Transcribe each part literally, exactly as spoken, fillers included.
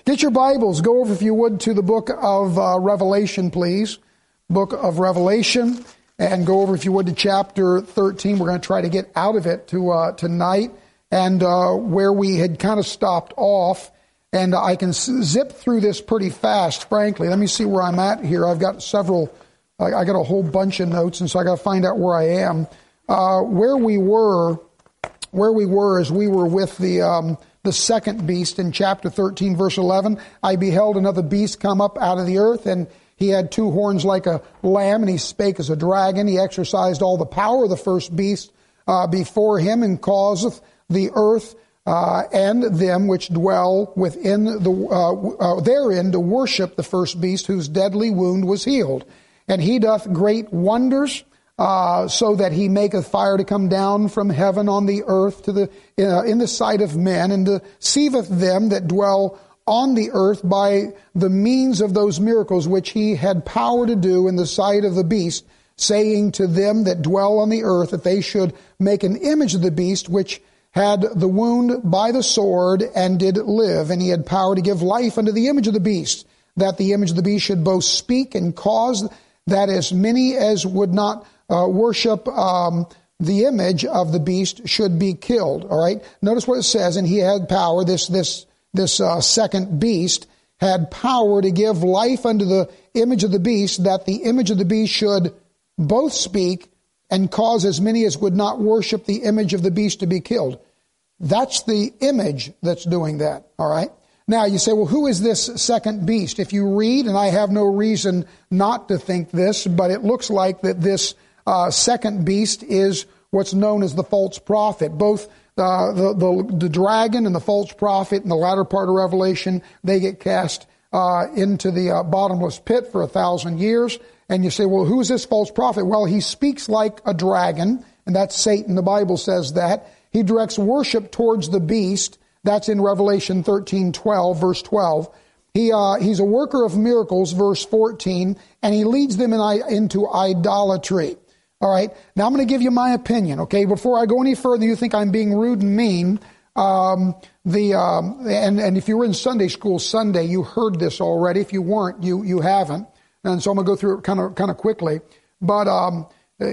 Get your Bibles. Go over, if you would, to the book of uh, Revelation, please. Book of Revelation. And go over, if you would, to chapter thirteen. We're going to try to get out of it to uh, tonight. And uh, where we had kind of stopped off. And I can zip through this pretty fast, frankly. Let me see where I'm at here. I've got several, I got a whole bunch of notes, and so I got to find out where I am. Uh, where we were, where we were is we were with the... Um, The second beast in chapter thirteen, verse eleven. I beheld another beast come up out of the earth, and he had two horns like a lamb, and he spake as a dragon. He exercised all the power of the first beast uh, before him, and causeth the earth uh, and them which dwell within the uh, uh, therein to worship the first beast, whose deadly wound was healed. And he doth great wonders, Uh, so that he maketh fire to come down from heaven on the earth to the uh, in the sight of men, and deceiveth them that dwell on the earth by the means of those miracles which he had power to do in the sight of the beast, saying to them that dwell on the earth that they should make an image of the beast which had the wound by the sword and did live. And he had power to give life unto the image of the beast, that the image of the beast should both speak and cause that as many as would not Uh, worship um, the image of the beast should be killed. All right. Notice what it says. And he had power. This this this uh, second beast had power to give life unto the image of the beast, that the image of the beast should both speak and cause as many as would not worship the image of the beast to be killed. That's the image that's doing that. All right. Now you say, well, who is this second beast? If you read, and I have no reason not to think this, but it looks like that this Uh, second beast is what's known as the false prophet. Both uh, the, the the dragon and the false prophet in the latter part of Revelation, they get cast uh, into the uh, bottomless pit for a thousand years. And you say, well, who is this false prophet? Well, he speaks like a dragon, and that's Satan. The Bible says that. He directs worship towards the beast. That's in Revelation thirteen twelve, verse twelve. He uh, he's a worker of miracles, verse fourteen, and he leads them in, into idolatry. All right. Now I'm going to give you my opinion. Okay. Before I go any further, you think I'm being rude and mean. Um, the um, and and if you were in Sunday school Sunday, you heard this already. If you weren't, you you haven't. And so I'm going to go through it kind of kind of quickly. But um,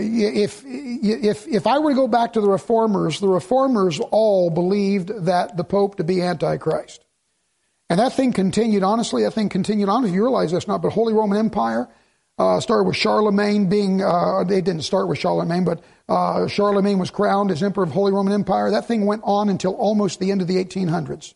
if if if I were to go back to the reformers, the reformers all believed that the Pope to be Antichrist, and that thing continued. Honestly, that thing continued on. If you realize that's not, but Holy Roman Empire. Uh, started with Charlemagne being, uh, they didn't start with Charlemagne, but uh, Charlemagne was crowned as Emperor of Holy Roman Empire. That thing went on until almost the end of the eighteen hundreds.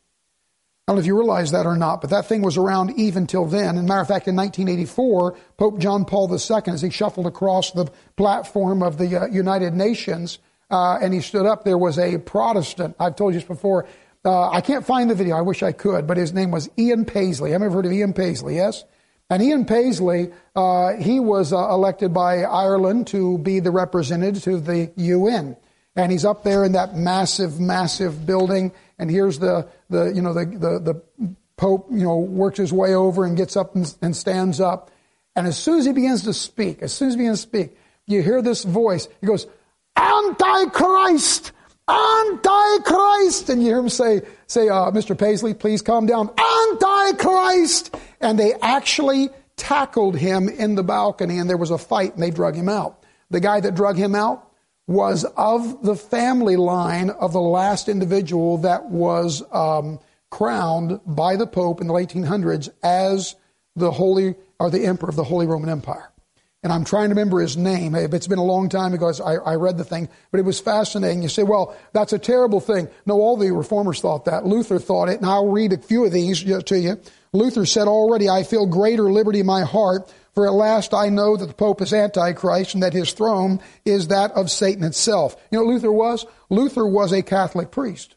I don't know if you realize that or not, but that thing was around even till then. As a matter of fact, in nineteen eighty-four, Pope John Paul the Second, as he shuffled across the platform of the uh, United Nations, uh, and he stood up, there was a Protestant. I've told you this before. Uh, I can't find the video. I wish I could, but his name was Ian Paisley. Have you ever heard of Ian Paisley? Yes? And Ian Paisley, uh, he was uh, elected by Ireland to be the representative to the U N. And he's up there in that massive, massive building. And here's the, the you know, the, the, the Pope, you know, works his way over and gets up and, and stands up. And as soon as he begins to speak, as soon as he begins to speak, you hear this voice. He goes, Antichrist! Antichrist! And you hear him say, say, uh, Mister Paisley, please calm down. Antichrist! And they actually tackled him in the balcony, and there was a fight, and they drug him out. The guy that drug him out was of the family line of the last individual that was um, crowned by the Pope in the eighteen hundreds as the Holy, or the Emperor of the Holy Roman Empire. And I'm trying to remember his name. It's been a long time ago. I, I read the thing, but it was fascinating. You say, well, that's a terrible thing. No, all the reformers thought that. Luther thought it, and I'll read a few of these to you. Luther said, already I feel greater liberty in my heart, for at last I know that the Pope is Antichrist and that his throne is that of Satan itself. You know what Luther was? Luther was a Catholic priest.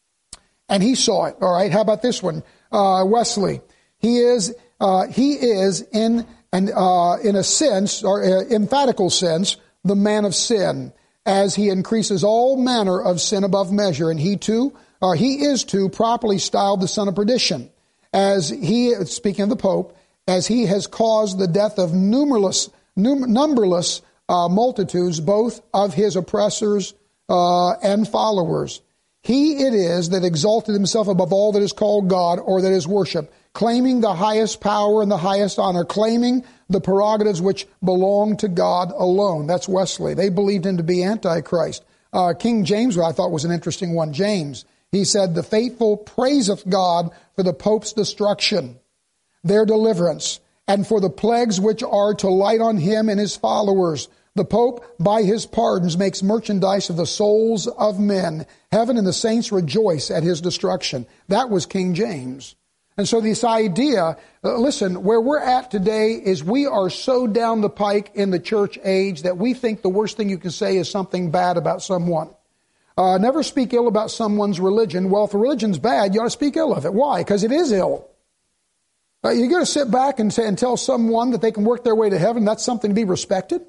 And he saw it. All right, how about this one? Uh, Wesley. He is, uh, he is in... And uh, in a sense, or uh, emphatical sense, the man of sin, as he increases all manner of sin above measure. And he too, or he is too, properly styled the son of perdition, as he, speaking of the Pope, as he has caused the death of numerous, num- numberless uh, multitudes, both of his oppressors uh, and followers. He it is that exalted himself above all that is called God or that is worshipped, claiming the highest power and the highest honor, claiming the prerogatives which belong to God alone. That's Wesley. They believed him to be Antichrist. Uh, King James, I thought, was an interesting one. James, he said, the faithful praiseth God for the Pope's destruction, their deliverance, and for the plagues which are to light on him and his followers. The Pope, by his pardons, makes merchandise of the souls of men. Heaven and the saints rejoice at his destruction. That was King James. And so this idea, uh, listen, where we're at today is we are so down the pike in the church age that we think the worst thing you can say is something bad about someone. Uh, never speak ill about someone's religion. Well, if a religion's bad, you ought to speak ill of it. Why? Because it is ill. Uh, you're going to sit back and, say, and tell someone that they can work their way to heaven, that's something to be respected?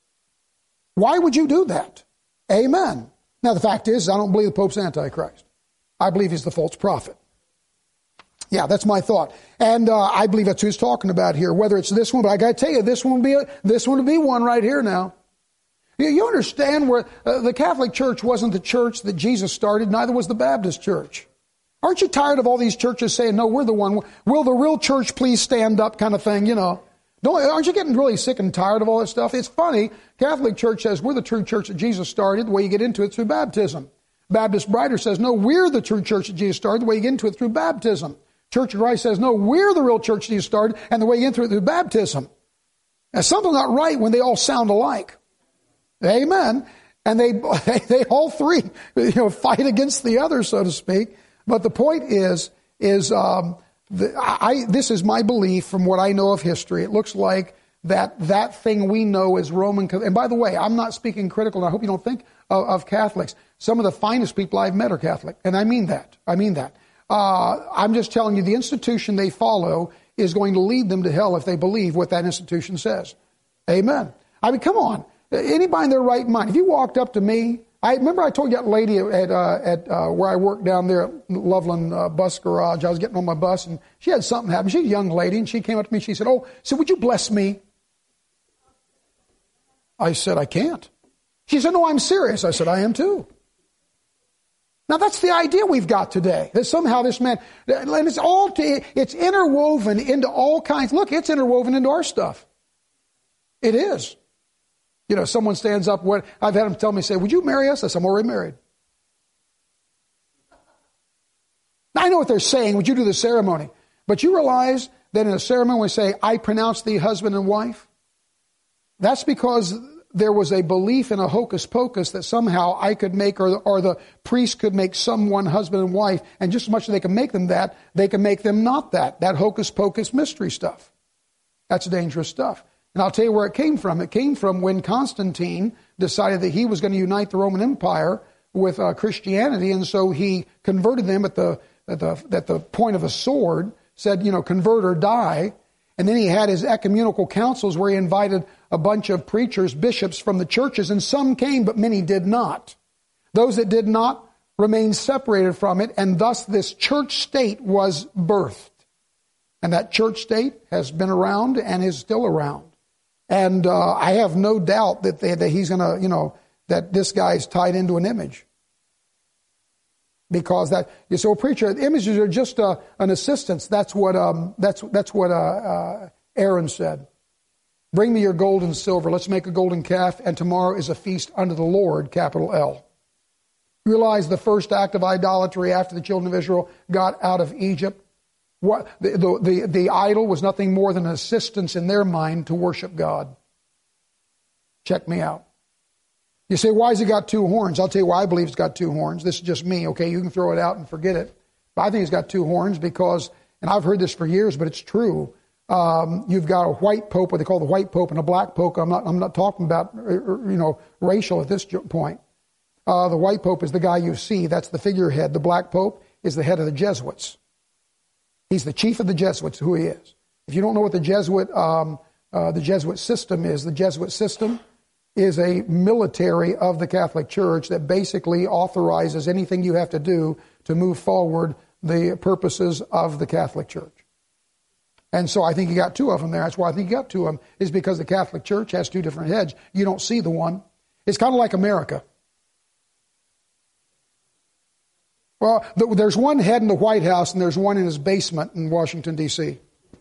Why would you do that? Amen. Now, the fact is, I don't believe the Pope's Antichrist. I believe he's the false prophet. Yeah, that's my thought. And uh, I believe that's who he's talking about here, whether it's this one, but I got to tell you, this one would be, a, this one would be one right here now. You, you understand where uh, the Catholic Church wasn't the church that Jesus started, neither was the Baptist Church. Aren't you tired of all these churches saying, no, we're the one, will the real church please stand up kind of thing, you know? Don't, aren't you getting really sick and tired of all that stuff? It's funny. Catholic Church says we're the true church that Jesus started. The way you get into it through baptism. Baptist Brighter says, no, we're the true church that Jesus started. The way you get into it through baptism. Church of Christ says, no, we're the real church that Jesus started. And the way you get into it through baptism. Now, something's not right when they all sound alike. Amen. And they, they all three, you know, fight against the other, so to speak. But the point is, is, um, The, I, this is my belief from what I know of history. It looks like that that thing we know as Roman. And by the way, I'm not speaking critical, and I hope you don't think of, of Catholics. Some of the finest people I've met are Catholic, and I mean that. I mean that. Uh, I'm just telling you the institution they follow is going to lead them to hell if they believe what that institution says. Amen. I mean, come on. Anybody in their right mind, if you walked up to me, I remember I told you that lady at uh, at uh, where I worked down there at Loveland uh, Bus Garage. I was getting on my bus, and she had something happen. She's a young lady, and she came up to me. She said, "Oh, so would you bless me?" I said, "I can't." She said, "No, I'm serious." I said, "I am too." Now that's the idea we've got today. That somehow this man, and it's all to, it's interwoven into all kinds. Look, it's interwoven into our stuff. It is. You know, someone stands up, what I've had them tell me, say, would you marry us? I said, I'm already married. Now, I know what they're saying, would you do the ceremony? But you realize that in a ceremony we say, I pronounce thee husband and wife? That's because there was a belief in a hocus pocus that somehow I could make, or, or the priest could make someone husband and wife, and just as much as they can make them that, they can make them not that. That hocus pocus mystery stuff. That's dangerous stuff. And I'll tell you where it came from. It came from when Constantine decided that he was going to unite the Roman Empire with uh, Christianity, and so he converted them at the, at the at the point of a sword, said, you know, convert or die. And then he had his ecumenical councils where he invited a bunch of preachers, bishops from the churches, and some came, but many did not. Those that did not remained separated from it, and thus this church state was birthed. And that church state has been around and is still around. And uh, I have no doubt that they, that he's going to, you know, that this guy's tied into an image. Because that, you so a preacher, images are just uh, an assistance. That's what um, that's that's what uh, uh, Aaron said. Bring me your gold and silver. Let's make a golden calf, and tomorrow is a feast unto the Lord, capital L. You realize the first act of idolatry after the children of Israel got out of Egypt? What, the, the, the, the idol was nothing more than an assistance in their mind to worship God. Check me out. You say, why has it got two horns? I'll tell you why I believe it's got two horns. This is just me, okay? You can throw it out and forget it. But I think it's got two horns because, and I've heard this for years, but it's true. Um, you've got a white pope, what they call the white pope, and a black pope. I'm not, I'm not talking about, you know, racial at this point. Uh, the white pope is the guy you see. That's the figurehead. The black pope is the head of the Jesuits. He's the chief of the Jesuits, who he is. If you don't know what the Jesuit, um, uh, the Jesuit system is, the Jesuit system is a military of the Catholic Church that basically authorizes anything you have to do to move forward the purposes of the Catholic Church. And so I think you got two of them there. That's why I think you got two of them, is because the Catholic Church has two different heads. You don't see the one. It's kind of like America. Well, there's one head in the White House and there's one in his basement in Washington, D C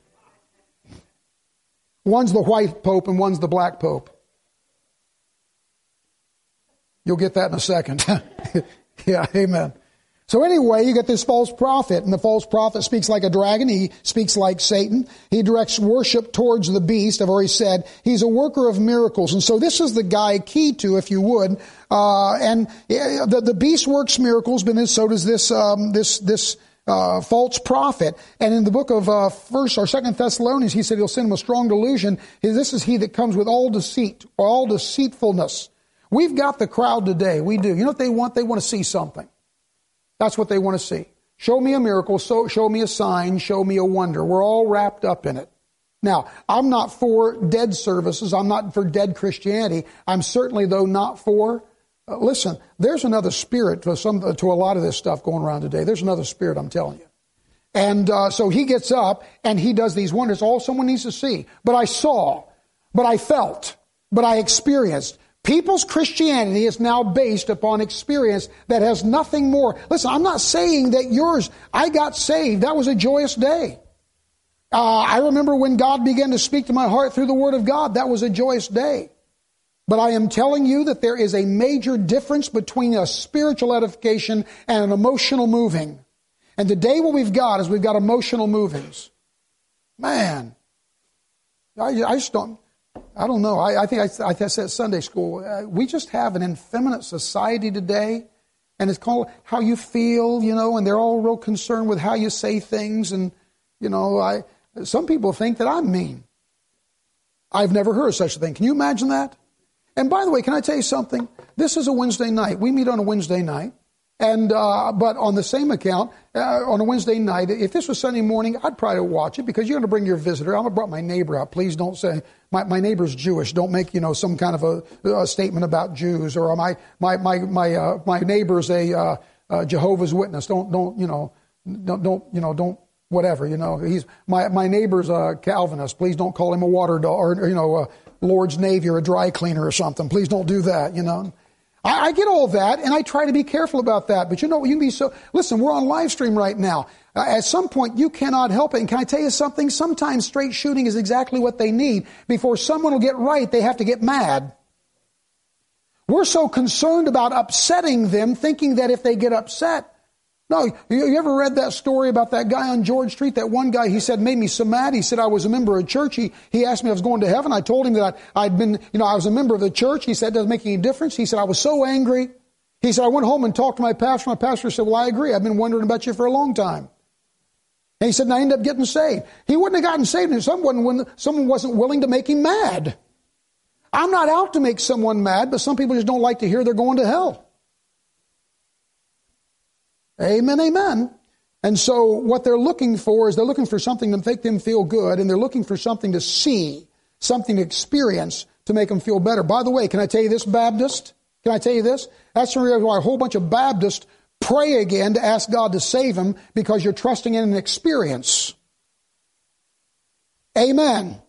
One's the white pope and one's the black pope. You'll get that in a second. Yeah, amen. So anyway, you get this false prophet, and the false prophet speaks like a dragon. He speaks like Satan. He directs worship towards the beast. I've already said he's a worker of miracles. And so this is the guy key to, if you would. Uh, and the, the beast works miracles, but then so does this, um, this, this, uh, false prophet. And in the book of, uh, first or second Thessalonians, he said he'll send him a strong delusion. This is he that comes with all deceit or all deceitfulness. We've got the crowd today. We do. You know what they want? They want to see something. That's what they want to see. Show me a miracle, so show me a sign, show me a wonder. We're all wrapped up in it. Now, I'm not for dead services. I'm not for dead Christianity. I'm certainly, though, not for... Uh, listen, there's another spirit to, some, to a lot of this stuff going around today. There's another spirit, I'm telling you. And uh, so he gets up and he does these wonders. All someone needs to see. But I saw, but I felt, but I experienced. People's Christianity is now based upon experience that has nothing more. Listen, I'm not saying that yours, I got saved. That was a joyous day. Uh, I remember when God began to speak to my heart through the Word of God. That was a joyous day. But I am telling you that there is a major difference between a spiritual edification and an emotional moving. And today what we've got is we've got emotional movings. Man, I, I just don't... I don't know. I, I think I, I said at Sunday school, uh, we just have an effeminate society today, and it's called how you feel, you know, and they're all real concerned with how you say things. And, you know, I some people think that I'm mean. I've never heard of such a thing. Can you imagine that? And by the way, can I tell you something? This is a Wednesday night. We meet on a Wednesday night. And uh, but on the same account, uh, on a Wednesday night, if this was Sunday morning, I'd probably watch it because you're going to bring your visitor. I'm going to brought my neighbor out. Please don't say my, my neighbor's Jewish. Don't make you know some kind of a, a statement about Jews or my my my my uh, my neighbor's a uh, uh, Jehovah's Witness. Don't don't you know don't don't you know don't whatever you know he's my my neighbor's a Calvinist. Please don't call him a water dog or, or you know a Lord's Navy or a dry cleaner or something. Please don't do that. You know. I, I get all that, and I try to be careful about that. But you know, you can be so... Listen, we're on live stream right now. Uh, at some point, you cannot help it. And can I tell you something? Sometimes straight shooting is exactly what they need. Before someone will get right, they have to get mad. We're so concerned about upsetting them, thinking that if they get upset... No, you, you ever read that story about that guy on George Street? That one guy, he said, made me so mad. He said, I was a member of a church. He, he asked me if I was going to heaven. I told him that I, I'd been, you know, I was a member of the church. He said, it doesn't make any difference. He said, I was so angry. He said, I went home and talked to my pastor. My pastor said, well, I agree. I've been wondering about you for a long time. And he said, and I ended up getting saved. He wouldn't have gotten saved if someone, someone wasn't willing to make him mad. I'm not out to make someone mad, but some people just don't like to hear they're going to hell. Amen, amen. And so what they're looking for is they're looking for something to make them feel good, and they're looking for something to see, something to experience to make them feel better. By the way, can I tell you this, Baptist? Can I tell you this? That's the reason why a whole bunch of Baptists pray again to ask God to save them, because you're trusting in an experience. Amen.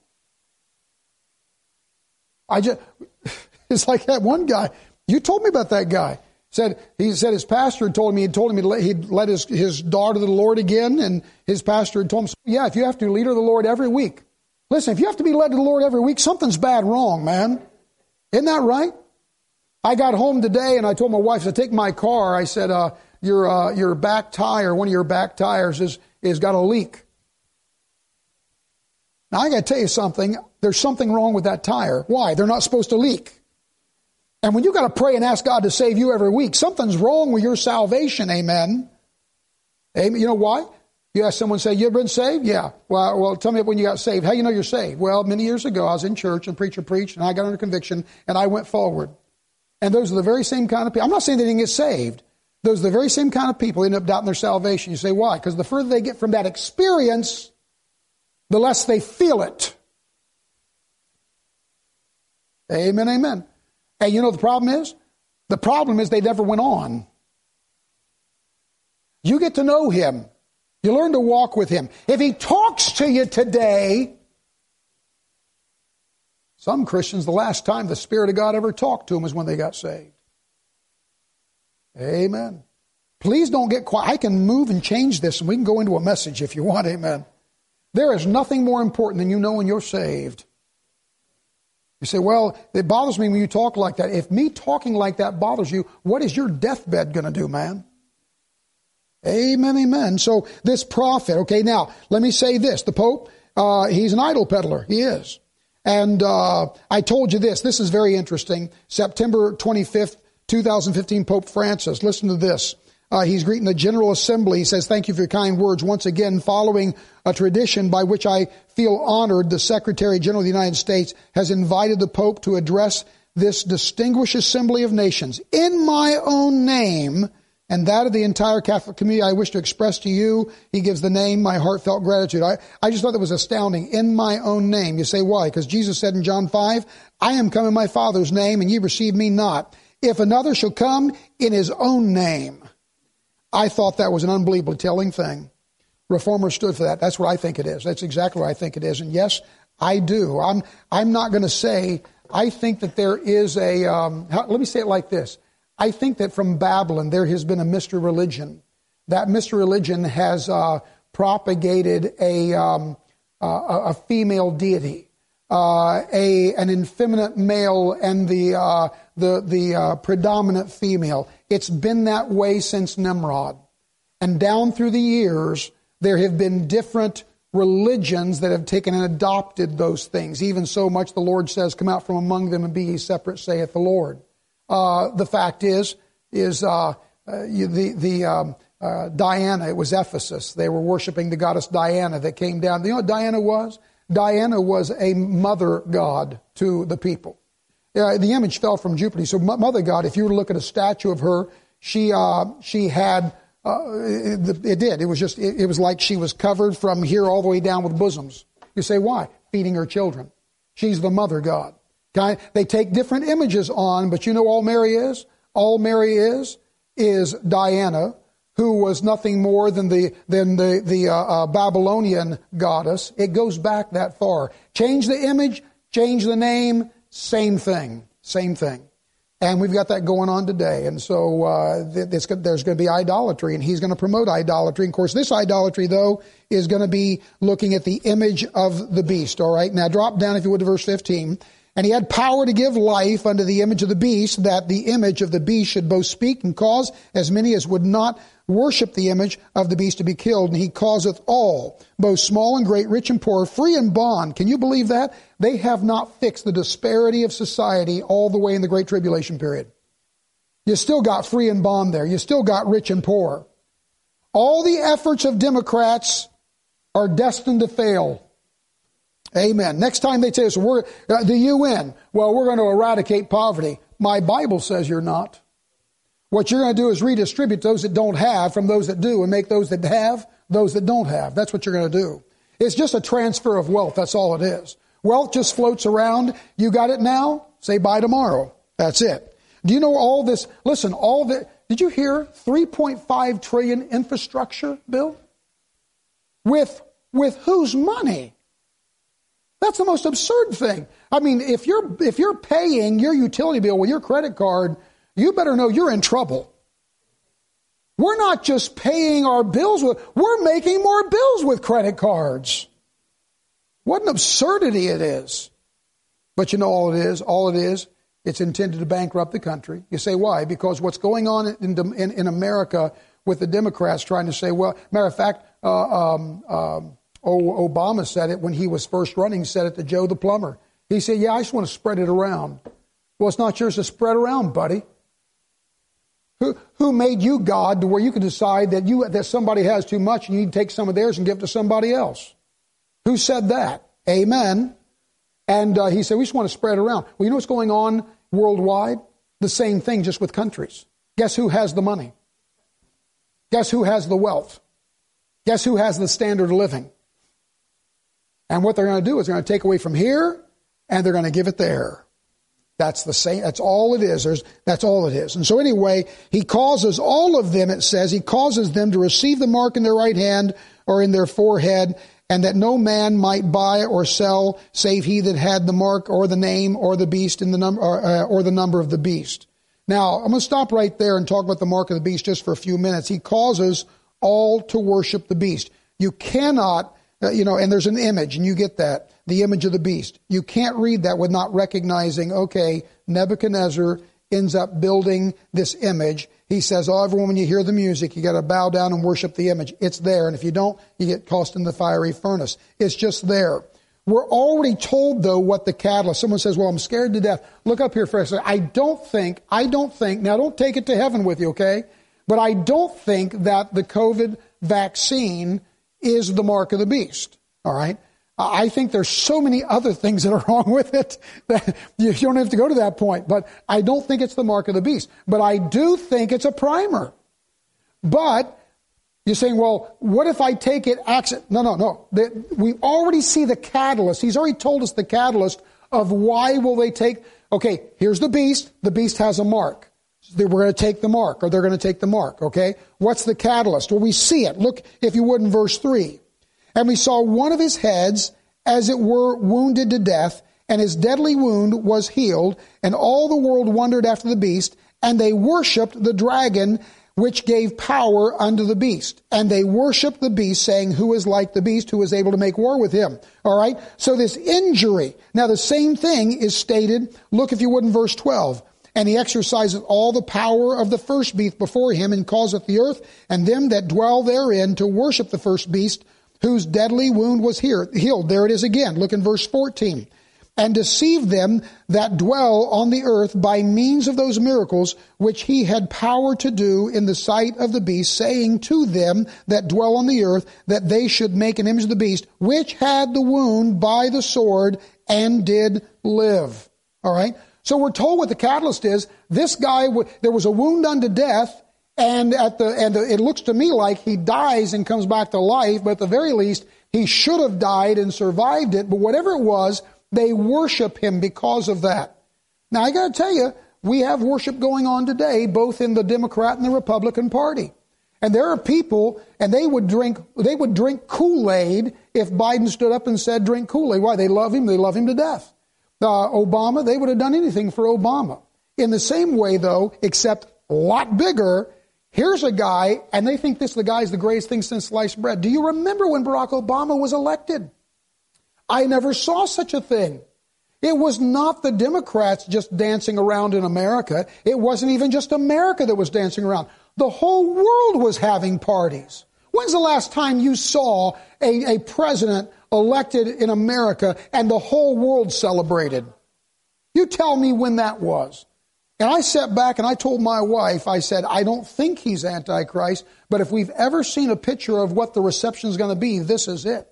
I just, it's like that one guy. You told me about that guy. Said he said his pastor had told him he had told him he'd let, he'd led his, his daughter to the Lord again, and his pastor had told him, yeah, if you have to lead her to the Lord every week. Listen, if you have to be led to the Lord every week, something's bad wrong, man. Isn't that right? I got home today and I told my wife to take my car. I said, uh, your uh, your back tire, one of your back tires is is got a leak. Now I got to tell you something. There's something wrong with that tire. Why? They're not supposed to leak. And when you got to pray and ask God to save you every week, something's wrong with your salvation. Amen. Amen. You know why? You ask someone, say, you ever been saved? Yeah. Well, well, tell me when you got saved. How do you know you're saved? Well, many years ago, I was in church and preacher preached, and I got under conviction, and I went forward. And those are the very same kind of people. I'm not saying they didn't get saved. Those are the very same kind of people who end up doubting their salvation. You say, why? Because the further they get from that experience, the less they feel it. Amen, amen. And you know what the problem is? The problem is they never went on. You get to know Him. You learn to walk with Him. If He talks to you today, some Christians, the last time the Spirit of God ever talked to them was when they got saved. Amen. Please don't get quiet. I can move and change this, and we can go into a message if you want, amen. There is nothing more important than you knowing you're saved. You say, well, it bothers me when you talk like that. If me talking like that bothers you, what is your deathbed going to do, man? Amen, amen. So this prophet, okay, now, let me say this. The Pope, uh, he's an idol peddler. He is. And uh, I told you this. This is very interesting. September twenty-fifth, twenty fifteen, Pope Francis. Listen to this. Uh, he's greeting the General Assembly. He says, thank you for your kind words. Once again, following a tradition by which I feel honored, the Secretary General of the United States has invited the Pope to address this distinguished assembly of nations. In my own name and that of the entire Catholic community, I wish to express to you, he gives the name, my heartfelt gratitude. I, I just thought that was astounding. In my own name. You say, why? Because Jesus said in John five, I am come in my Father's name, and ye receive me not. If another shall come in his own name. I thought that was an unbelievably telling thing. Reformers stood for that. That's what I think it is. That's exactly what I think it is. And yes, I do. I'm I'm not going to say, I think that there is a, um, how, let me say it like this. I think that from Babylon there has been a mystery religion. That mystery religion has uh, propagated a, um, a, a female deity. Uh, a an effeminate male and the uh, the the uh, predominant female. It's been that way since Nimrod, and down through the years there have been different religions that have taken and adopted those things. Even so much the Lord says, "Come out from among them and be ye separate," saith the Lord. Uh, the fact is, is uh, uh, you, the the um, uh, Diana. It was Ephesus. They were worshiping the goddess Diana that came down. You know what Diana was? Diana was a mother god to the people. Uh, the image fell from Jupiter. So mother god, if you were to look at a statue of her, she uh, she had, uh, it, it did. It was just, it, it was like she was covered from here all the way down with bosoms. You say, why? Feeding her children. She's the mother god. Okay? They take different images on, but you know all Mary is? All Mary is, is Diana, who was nothing more than the than the the uh, uh, Babylonian goddess. It goes back that far. Change the image, change the name, same thing, same thing. And we've got that going on today. And so uh, there's going to be idolatry, and he's going to promote idolatry. And of course, this idolatry, though, is going to be looking at the image of the beast. All right, now drop down, if you would, to verse fifteen. And he had power to give life unto the image of the beast, that the image of the beast should both speak and cause as many as would not worship the image of the beast to be killed. And he causeth all, both small and great, rich and poor, free and bond. Can you believe that? They have not fixed the disparity of society all the way in the Great Tribulation period. You still got free and bond there. You still got rich and poor. All the efforts of Democrats are destined to fail. Amen. Next time they tell us, we're, uh, the U N, well, we're going to eradicate poverty. My Bible says you're not. What you're going to do is redistribute those that don't have from those that do, and make those that have those that don't have. That's what you're going to do. It's just a transfer of wealth. That's all it is. Wealth just floats around. You got it now, say bye tomorrow. That's it. Do you know all this? Listen, all the, did you hear three point five trillion infrastructure bill? With, with whose money? That's the most absurd thing. I mean, if you're if you're paying your utility bill with your credit card, you better know you're in trouble. We're not just paying our bills with, we're making more bills with credit cards. What an absurdity it is. But you know all it is, all it is, it's intended to bankrupt the country. You say, why? Because what's going on in, in, in America with the Democrats trying to say, well, matter of fact, uh, um, um, Oh, Obama said it when he was first running, said it to Joe the plumber. He said, yeah, I just want to spread it around. Well, it's not yours to spread around, buddy. Who who made you God to where you can decide that you that somebody has too much and you need to take some of theirs and give it to somebody else? Who said that? Amen. And uh, he said, we just want to spread it around. Well, you know what's going on worldwide? The same thing, just with countries. Guess who has the money? Guess who has the wealth? Guess who has the standard of living? And what they're going to do is they're going to take away from here and they're going to give it there. That's the same. That's all it is. There's, that's all it is. And so anyway, he causes all of them, it says, he causes them to receive the mark in their right hand or in their forehead, and that no man might buy or sell save he that had the mark or the name or the beast in the number or, uh, or the number of the beast. Now, I'm going to stop right there and talk about the mark of the beast just for a few minutes. He causes all to worship the beast. You cannot, uh, you know, and there's an image, and you get that, the image of the beast. You can't read that with not recognizing, okay, Nebuchadnezzar ends up building this image. He says, oh, everyone, when you hear the music, you got to bow down and worship the image. It's there, and if you don't, you get tossed in the fiery furnace. It's just there. We're already told, though, what the catalyst. Someone says, well, I'm scared to death. Look up here for a second. I don't think, I don't think, now don't take it to heaven with you, okay? But I don't think that the COVID vaccine is the mark of the beast, all right? I think there's so many other things that are wrong with it that you don't have to go to that point. But I don't think it's the mark of the beast. But I do think it's a primer. But you're saying, well, what if I take it accident? No, no, no. The, we already see the catalyst. He's already told us the catalyst of why will they take. Okay, here's the beast. The beast has a mark. We're going to take the mark, or they're going to take the mark. Okay, what's the catalyst? Well, we see it. Look, if you would, in verse three. And we saw one of his heads, as it were, wounded to death, and his deadly wound was healed, and all the world wondered after the beast, and they worshipped the dragon, which gave power unto the beast. And they worshipped the beast, saying, who is like the beast, who is able to make war with him? All right? So this injury. Now the same thing is stated, look if you would, in verse twelve. And he exerciseth all the power of the first beast before him, and causeth the earth and them that dwell therein to worship the first beast, whose deadly wound was here, healed. There it is again. Look in verse fourteen. And deceive them that dwell on the earth by means of those miracles which he had power to do in the sight of the beast, saying to them that dwell on the earth that they should make an image of the beast, which had the wound by the sword and did live. All right? So we're told what the catalyst is. This guy, there was a wound unto death, and at the and it looks to me like he dies and comes back to life, but at the very least, he should have died and survived it. But whatever it was, they worship him because of that. Now, I got to tell you, we have worship going on today, both in the Democrat and the Republican Party. And there are people, and they would drink they would drink Kool-Aid if Biden stood up and said, drink Kool-Aid. Why? They love him. They love him to death. Uh, Obama, they would have done anything for Obama. In the same way, though, except a lot bigger, here's a guy, and they think this the guy's the greatest thing since sliced bread. Do you remember when Barack Obama was elected? I never saw such a thing. It was not the Democrats just dancing around in America. It wasn't even just America that was dancing around. The whole world was having parties. When's the last time you saw a, a president elected in America and the whole world celebrated? You tell me when that was. And I sat back and I told my wife, I said, I don't think he's Antichrist, but if we've ever seen a picture of what the reception is going to be, this is it.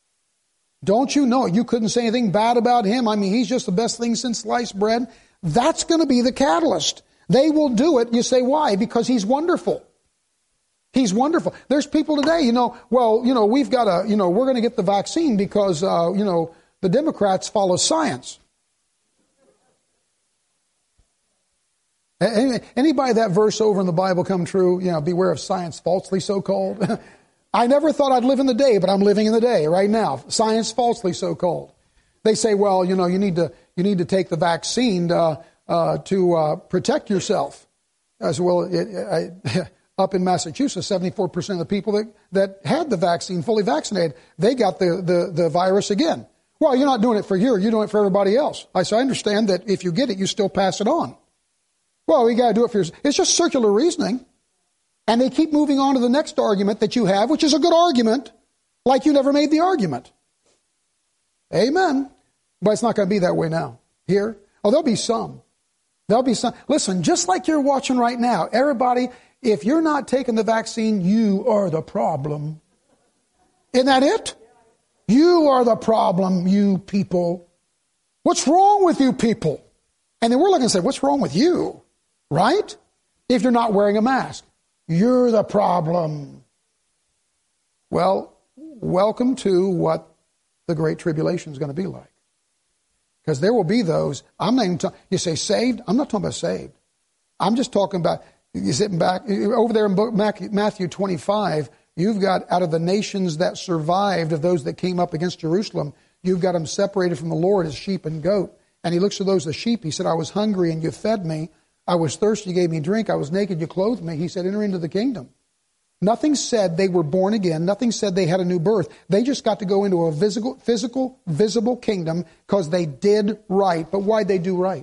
Don't you know? You couldn't say anything bad about him. I mean, he's just the best thing since sliced bread. That's going to be the catalyst. They will do it. You say, why? Because he's wonderful. He's wonderful. There's people today, you know, well, you know, we've got to, you know, we're going to get the vaccine because, uh, you know, the Democrats follow science. Anybody that verse over in the Bible come true, you know, beware of science falsely so called. I never thought I'd live in the day, but I'm living in the day right now. Science falsely so called. They say, well, you know, you need to you need to take the vaccine to, uh, to uh, protect yourself. As well, it, I, up in Massachusetts, seventy-four percent of the people that, that had the vaccine fully vaccinated, they got the, the, the virus again. Well, you're not doing it for you, you're doing it for everybody else. I say, I understand that if you get it, you still pass it on. Well, you got to do it for yourself. It's just circular reasoning. And they keep moving on to the next argument that you have, which is a good argument, like you never made the argument. Amen. But it's not going to be that way now. Here, oh, there'll be some. There'll be some. Listen, just like you're watching right now, everybody, if you're not taking the vaccine, you are the problem. Isn't that it? You are the problem, you people. What's wrong with you people? And then we're looking and say, what's wrong with you? Right? If you're not wearing a mask. You're the problem. Well, welcome to what the Great Tribulation is going to be like. Because there will be those, I'm not even talking, you say saved? I'm not talking about saved. I'm just talking about, you're sitting back, over there in Matthew twenty-five, you've got out of the nations that survived, of those that came up against Jerusalem, you've got them separated from the Lord as sheep and goat. And he looks to those as sheep. He said, I was hungry and you fed me. I was thirsty, you gave me drink. I was naked, you clothed me. He said, enter into the kingdom. Nothing said they were born again. Nothing said they had a new birth. They just got to go into a physical, physical, visible kingdom because they did right. But why'd they do right?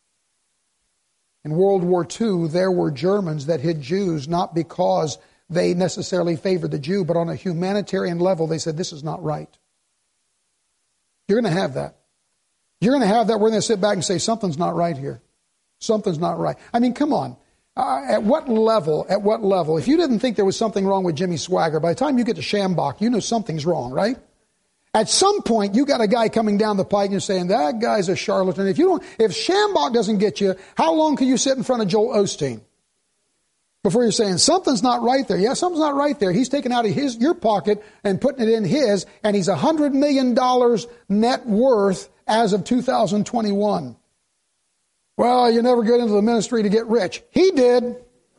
In World War Two, there were Germans that hid Jews, not because they necessarily favored the Jew, but on a humanitarian level, they said, this is not right. You're going to have that. You're going to have that. We're going to sit back and say, something's not right here. Something's not right. I mean, come on. Uh, at what level, at what level? If you didn't think there was something wrong with Jimmy Swaggart, by the time you get to Schambach, you know something's wrong, right? At some point, you got a guy coming down the pike and you're saying, that guy's a charlatan. If you don't, if Schambach doesn't get you, how long can you sit in front of Joel Osteen before you're saying, something's not right there? Yeah, something's not right there. He's taking out of his, your pocket and putting it in his, and he's one hundred million dollars net worth as of two thousand twenty-one. Well, you never get into the ministry to get rich. He did.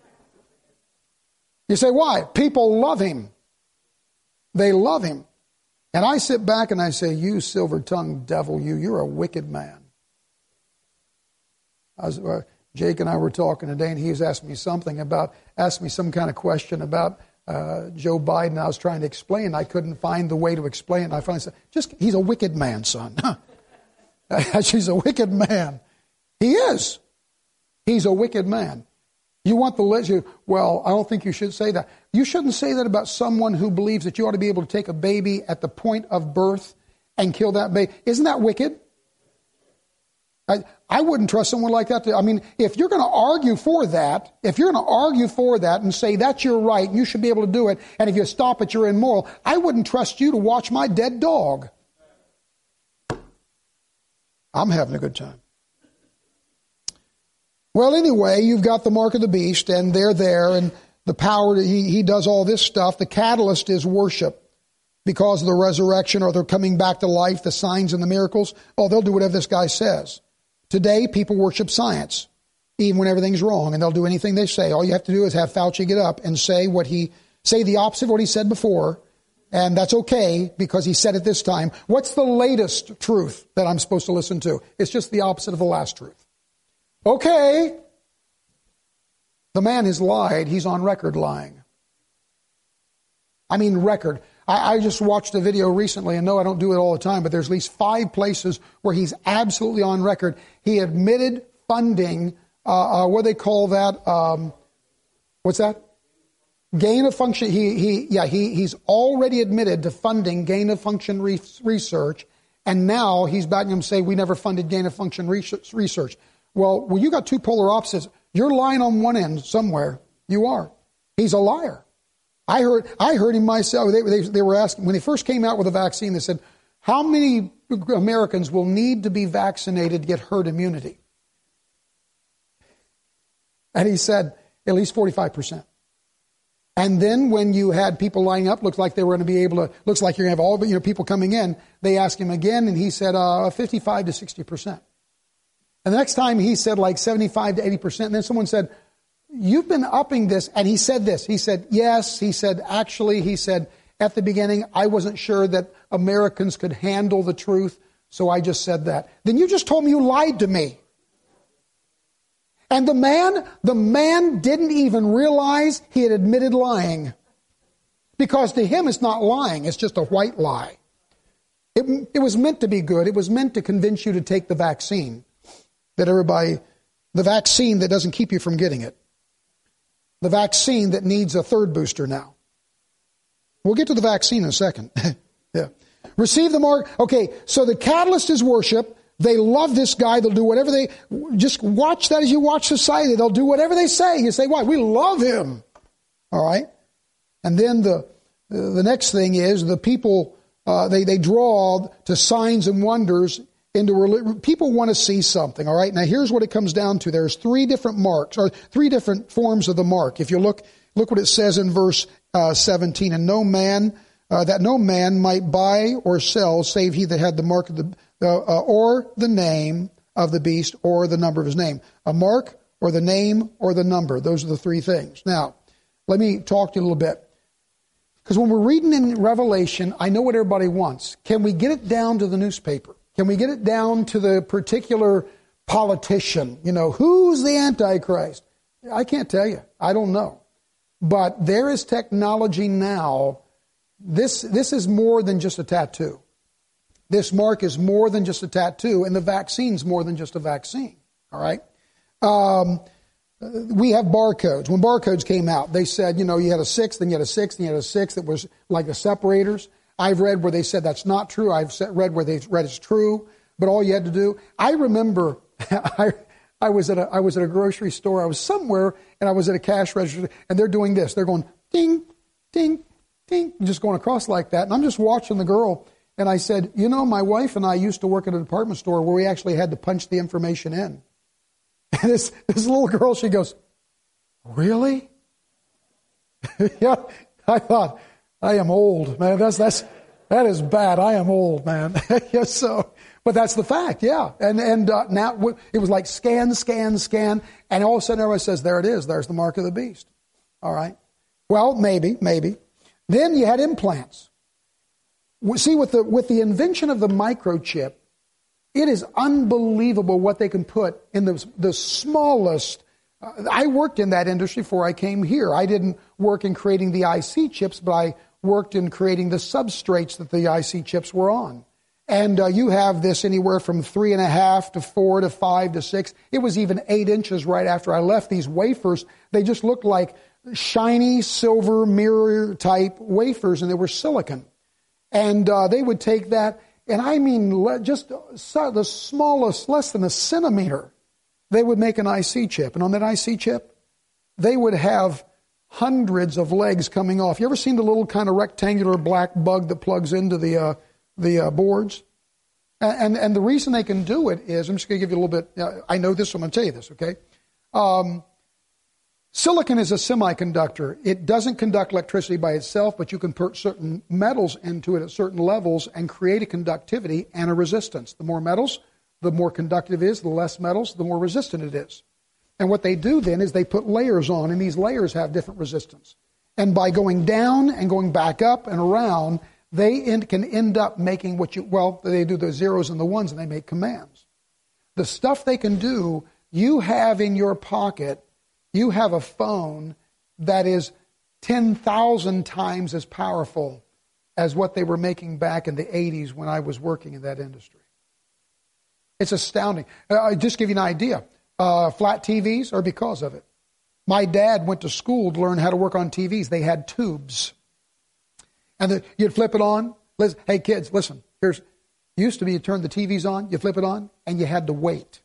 You say, why? People love him. They love him. And I sit back and I say, you silver-tongued devil, you, you're a wicked man. I was, uh, Jake and I were talking today, and he was asking me something about, asked me some kind of question about uh, Joe Biden. I was trying to explain. I couldn't find the way to explain it. And I finally said, just, he's a wicked man, son. He's a wicked man. He is. He's a wicked man. You want the list? Well, I don't think you should say that. You shouldn't say that about someone who believes that you ought to be able to take a baby at the point of birth and kill that baby. Isn't that wicked? I, I wouldn't trust someone like that. To, I mean, if you're going to argue for that, if you're going to argue for that and say that's your right, you should be able to do it, and if you stop it, you're immoral, I wouldn't trust you to watch my dead dog. I'm having a good time. Well, anyway, you've got the mark of the beast, and they're there, and the power, he, he does all this stuff. The catalyst is worship. Because of the resurrection, or they're coming back to life, the signs and the miracles, oh, they'll do whatever this guy says. Today, people worship science, even when everything's wrong, and they'll do anything they say. All you have to do is have Fauci get up and say what he, say the opposite of what he said before, and that's okay, because he said it this time. What's the latest truth that I'm supposed to listen to? It's just the opposite of the last truth. Okay. The man has lied. He's on record lying. I mean record. I, I just watched a video recently, and no, I don't do it all the time, but there's at least five places where he's absolutely on record. He admitted funding, uh, uh, what do they call that? Um, what's that? Gain of function. He, he, yeah, he, he's already admitted to funding gain of function re- research, and now he's backing him say we never funded gain of function research. Well, well, you got two polar opposites. You're lying on one end somewhere. You are. He's a liar. I heard I heard him myself. They, they, they were asking, when they first came out with a vaccine, they said, how many Americans will need to be vaccinated to get herd immunity? And he said, at least forty-five percent. And then when you had people lining up, looked like they were going to be able to, looks like you're going to have all you know, people coming in, they asked him again, and he said uh, fifty-five to sixty percent. And the next time he said like seventy-five to eighty percent. And then someone said, you've been upping this. And he said this. He said, yes. He said, actually, he said, at the beginning, I wasn't sure that Americans could handle the truth. So I just said that. Then you just told me you lied to me. And the man, the man didn't even realize he had admitted lying. Because to him, it's not lying. It's just a white lie. It, it was meant to be good. It was meant to convince you to take the vaccine. That everybody, the vaccine that doesn't keep you from getting it. The vaccine that needs a third booster now. We'll get to the vaccine in a second. Yeah. Receive the mark. Okay, so the catalyst is worship. They love this guy. They'll do whatever they, just watch that as you watch society. They'll do whatever they say. You say, why? We love him. All right? And then the the next thing is the people, uh, they, they draw to signs and wonders into, people want to see something, all right? Now, here's what it comes down to. There's three different marks, or three different forms of the mark. If you look, look what it says in verse uh, seventeen. And no man, uh, that no man might buy or sell, save he that had the mark of the, uh, uh, or the name of the beast, or the number of his name. A mark, or the name, or the number. Those are the three things. Now, let me talk to you a little bit. Because when we're reading in Revelation, I know what everybody wants. Can we get it down to the newspaper? Can we get it down to the particular politician. You know, who's the Antichrist? I can't tell you. I don't know. But there is technology now. This, this is more than just a tattoo. This mark is more than just a tattoo, and the vaccine's more than just a vaccine. All right? Um, we have barcodes. When barcodes came out, they said, you know, you had a six, then you had a six, then you had a six that was like the separators. I've read where they said that's not true. I've read where they've read it's true. But all you had to do, I remember, I, I was at a, I was at a grocery store. I was somewhere, and I was at a cash register, and they're doing this. They're going ding, ding, ding, just going across like that. And I'm just watching the girl, and I said, you know, my wife and I used to work at a department store where we actually had to punch the information in. And this this little girl, she goes, really? Yeah, I thought, I am old, man. That's that's that is bad. I am old, man. Yes, so. But that's the fact, yeah. And and uh, now it was like scan, scan, scan, and all of a sudden everybody says, there it is. There's the mark of the beast. All right. Well, maybe, maybe. Then you had implants. See, with the with the invention of the microchip, it is unbelievable what they can put in the the smallest. Uh, I worked in that industry before I came here. I didn't work in creating the I C chips, but I worked in creating the substrates that the I C chips were on. And uh, you have this anywhere from three and a half to four to five to six. It was even eight inches right after I left. These wafers, they just looked like shiny silver mirror type wafers, and they were silicon. And uh, they would take that, and I mean le- just so, the smallest, less than a centimeter, they would make an I C chip. And on that I C chip, they would have hundreds of legs coming off. You ever seen the little kind of rectangular black bug that plugs into the uh, the uh, boards? And, and and the reason they can do it is, I'm just going to give you a little bit, uh, I know this, so I'm going to tell you this, okay? Um, silicon is a semiconductor. It doesn't conduct electricity by itself, but you can put certain metals into it at certain levels and create a conductivity and a resistance. The more metals, the more conductive it is. The less metals, the more resistant it is. And what they do then is they put layers on, and these layers have different resistance. And by going down and going back up and around, they end, can end up making what you, well, they do the zeros and the ones, and they make commands. The stuff they can do, you have in your pocket, you have a phone that is ten thousand times as powerful as what they were making back in the eighties when I was working in that industry. It's astounding. Uh, I'll just give you an idea. Uh, flat T Vs are because of it. My dad went to school to learn how to work on T Vs. They had tubes. And the, you'd flip it on. Listen, hey, kids, listen. Here's used to be you turn the T Vs on, you flip it on, and you had to wait.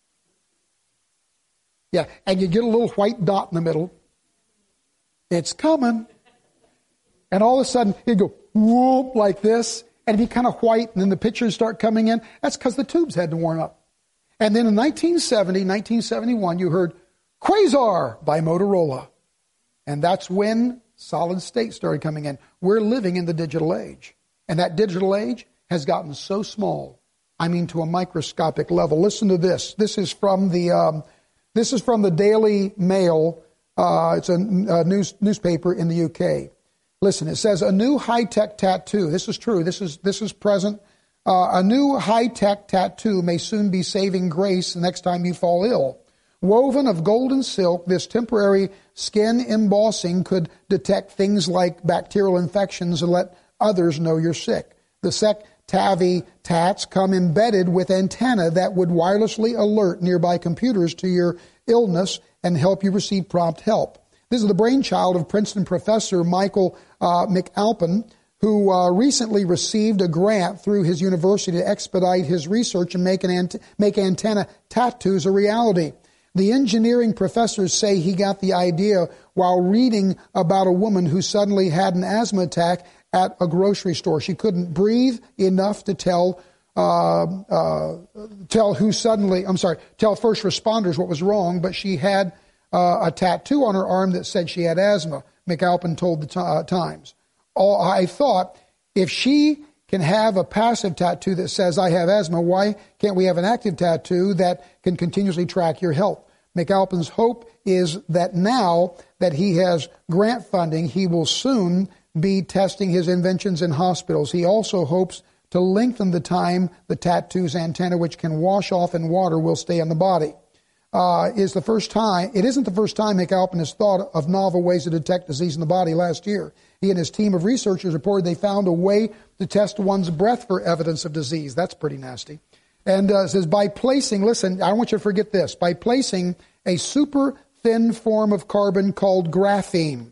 Yeah, and you get a little white dot in the middle. It's coming. And all of a sudden, you'd go whoop like this, and it'd be kind of white, and then the pictures start coming in. That's because the tubes had to warm up. And then in nineteen seventy, nineteen seventy-one, you heard Quasar by Motorola. And that's when solid state started coming in. We're living in the digital age. And that digital age has gotten so small, I mean to a microscopic level. Listen to this. This is from the um, this is from the Daily Mail. Uh, it's a, a news newspaper in the U K. Listen, it says a new high-tech tattoo. This is true. This is this is present. Uh, a new high-tech tattoo may soon be saving grace the next time you fall ill. Woven of golden silk, this temporary skin embossing could detect things like bacterial infections and let others know you're sick. The Sectavi tats come embedded with antenna that would wirelessly alert nearby computers to your illness and help you receive prompt help. This is the brainchild of Princeton professor Michael uh, McAlpin, who uh, recently received a grant through his university to expedite his research and make, an ant- make antenna tattoos a reality. The engineering professors say he got the idea while reading about a woman who suddenly had an asthma attack at a grocery store. She couldn't breathe enough to tell uh, uh, tell who suddenly, I'm sorry, tell first responders what was wrong, but she had uh, a tattoo on her arm that said she had asthma, McAlpin told the t- uh, Times. All, I thought, if she can have a passive tattoo that says, I have asthma, why can't we have an active tattoo that can continuously track your health? McAlpin's hope is that now that he has grant funding, he will soon be testing his inventions in hospitals. He also hopes to to lengthen the time the tattoo's antenna, which can wash off in water, will stay on the body. Uh, is the first time, it isn't the first time Mick Alpin has thought of novel ways to detect disease in the body. Last year, he and his team of researchers reported they found a way to test one's breath for evidence of disease. That's pretty nasty. And uh, it says, by placing, listen, I don't want you to forget this, by placing a super thin form of carbon called graphene,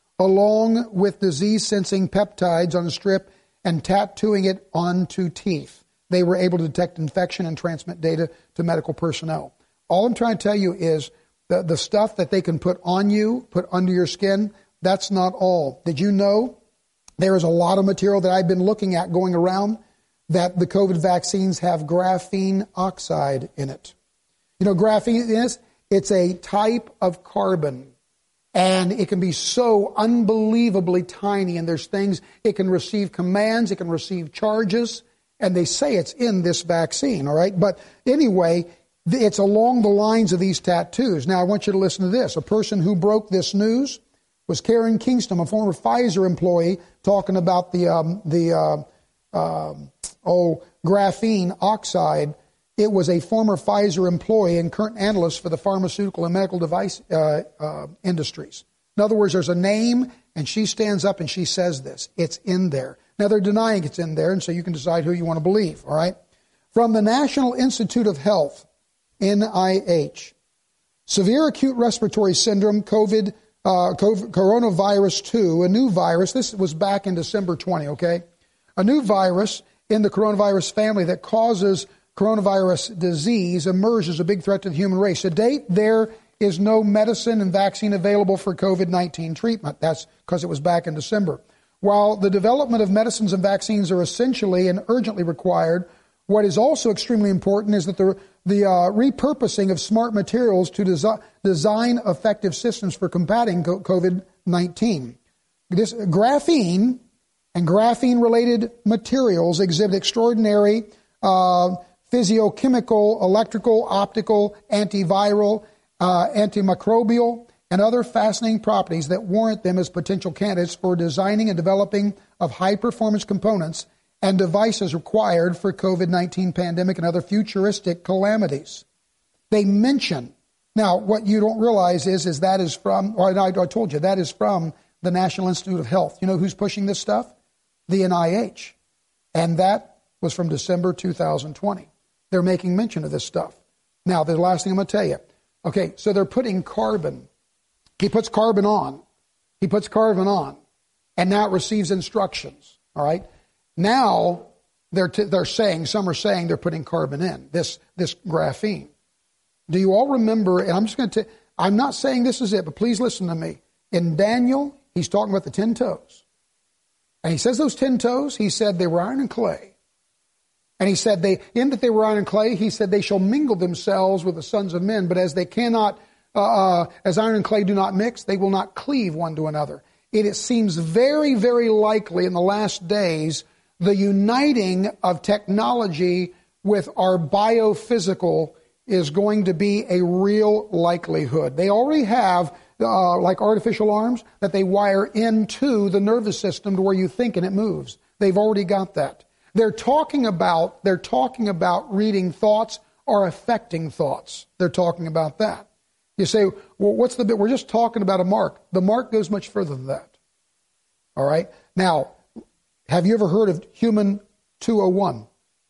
along with disease-sensing peptides on a strip and tattooing it onto teeth, they were able to detect infection and transmit data to medical personnel. All I'm trying to tell you is the, the stuff that they can put on you, put under your skin, that's not all. Did you know there is a lot of material that I've been looking at going around that the COVID vaccines have graphene oxide in it? You know, graphene is, it's a type of carbon, and it can be so unbelievably tiny, and there's things, it can receive commands, it can receive charges, and they say it's in this vaccine, all right? But anyway, it's along the lines of these tattoos. Now, I want you to listen to this. A person who broke this news was Karen Kingston, a former Pfizer employee, talking about the, um, the uh, uh, oh, graphene oxide. It was a former Pfizer employee and current analyst for the pharmaceutical and medical device uh, uh, industries. In other words, there's a name, and she stands up and she says this. It's in there. Now, they're denying it's in there, and so you can decide who you want to believe, all right? From the National Institute of Health, N I H, severe acute respiratory syndrome, COVID, uh, COVID, coronavirus two, a new virus. This was back in December twentieth, okay? A new virus in the coronavirus family that causes coronavirus disease emerged as a big threat to the human race. To date, there is no medicine and vaccine available for COVID nineteen treatment. That's because it was back in December. While the development of medicines and vaccines are essentially and urgently required, what is also extremely important is that the, the uh, repurposing of smart materials to desi- design effective systems for combating COVID nineteen. This graphene and graphene-related materials exhibit extraordinary uh, physiochemical, electrical, optical, antiviral, uh, antimicrobial, and other fascinating properties that warrant them as potential candidates for designing and developing of high-performance components and devices required for COVID nineteen pandemic and other futuristic calamities. They mention, now what you don't realize is, is that is from, or I, I told you, that is from the National Institute of Health. You know who's pushing this stuff? The N I H. And that was from December two thousand twenty. They're making mention of this stuff. Now, the last thing I'm going to tell you. Okay, so they're putting carbon. He puts carbon on. He puts carbon on. And now it receives instructions. All right? Now, they're, t- they're saying, some are saying they're putting carbon in, this, this graphene. Do you all remember, and I'm just going to, I'm not saying this is it, but please listen to me. In Daniel, he's talking about the ten toes. And he says those ten toes, he said they were iron and clay. And he said, they, in that they were iron and clay, he said, they shall mingle themselves with the sons of men, but as they cannot, uh, as iron and clay do not mix, they will not cleave one to another. It, it seems very, very likely in the last days, the uniting of technology with our biophysical is going to be a real likelihood. They already have, uh, like artificial arms, that they wire into the nervous system to where you think and it moves. They've already got that. They're talking about, they're talking about reading thoughts or affecting thoughts. They're talking about that. You say, well, what's the bit? We're just talking about a mark. The mark goes much further than that. All right? Now, have you ever heard of Human two oh one?